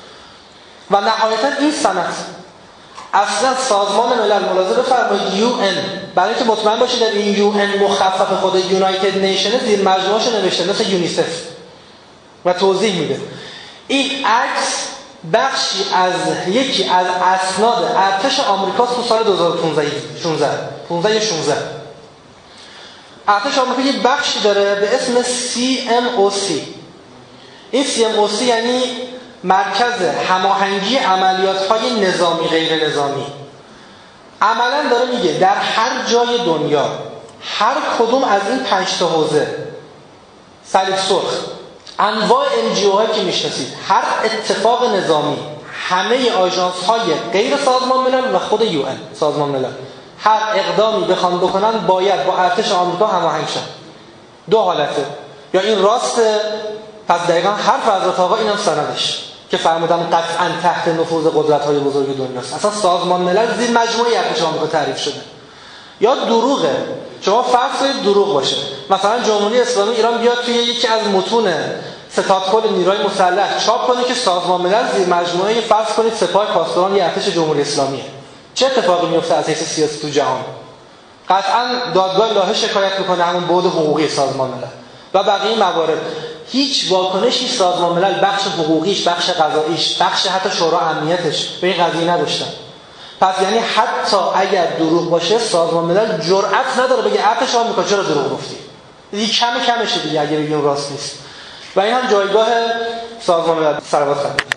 و نهایتا این سند اصلا سازمان ملل ملاحظه بفرمایید یو ان، برای اینکه مطمئن باشید در این یو ان مخفف خود یونایتد نیشن زیر مجموعه‌اش نوشته مثل یونیسف و توضیح میده. این عکس بخشی از یکی از اسناد ارتش آمریکا تو سال دو هزار و پانزده شانزده ارتش آمریکا یک بخشی داره به اسم سی ام او سی. این سی ام او سی یعنی مرکز هماهنگی عملیات‌های نظامی غیر نظامی. عملاً داره میگه در هر جای دنیا هر کدوم از این پنج تا حوزه، صلیب سرخ، انواع ام جی او هایی که میشناسید، هر اتفاق نظامی، همه آژانس های غیر سازمان ملل و خود یو ان سازمان ملل، هر اقدامی بخوان بکنن باید با ارتش آمریکا هماهنگ شن. دو حالته، یا این راسته، پس دقیقا حرف حضرت آقا اینم سندش که فرمودن قطعا تحت نفوذ قدرت های بزرگ دنیاست. اصلا سازمان ملل زیر مجموعه ارتش آمریکا تعریف شده. یا دروغه، شما فرض کنید دروغ باشه، مثلا جمهوری اسلامی ایران بیاد توی یکی از متون ستادکل نیروهای مسلح چاپ کنه که سازمان ملل زیر مجموعه فرض کنید سپاه پاسداران یا ارتش جمهوری اسلامیه، چه اتفاقی میفته از حیث سیاسی تو جهان؟ قطعا دادگاه لاهه شکایت میکنه، همون بعد حقوقی سازمان ملل و بقیه موارد. هیچ واکنشی سازمان ملل بخش حقوقیش، بخش قضاییش، بخش حتی شورای امنیتش به این قضیه نداشتن. پس یعنی حتی اگر دروغ باشه سازمان ملل جرأت نداره بگه ارتش آمریکا چرا دروغ گفتی. دیگه کم کمشه دیگه اگه بگیم راست نیست. و این هم جایگاه سازمان ملل. صلوات خدمت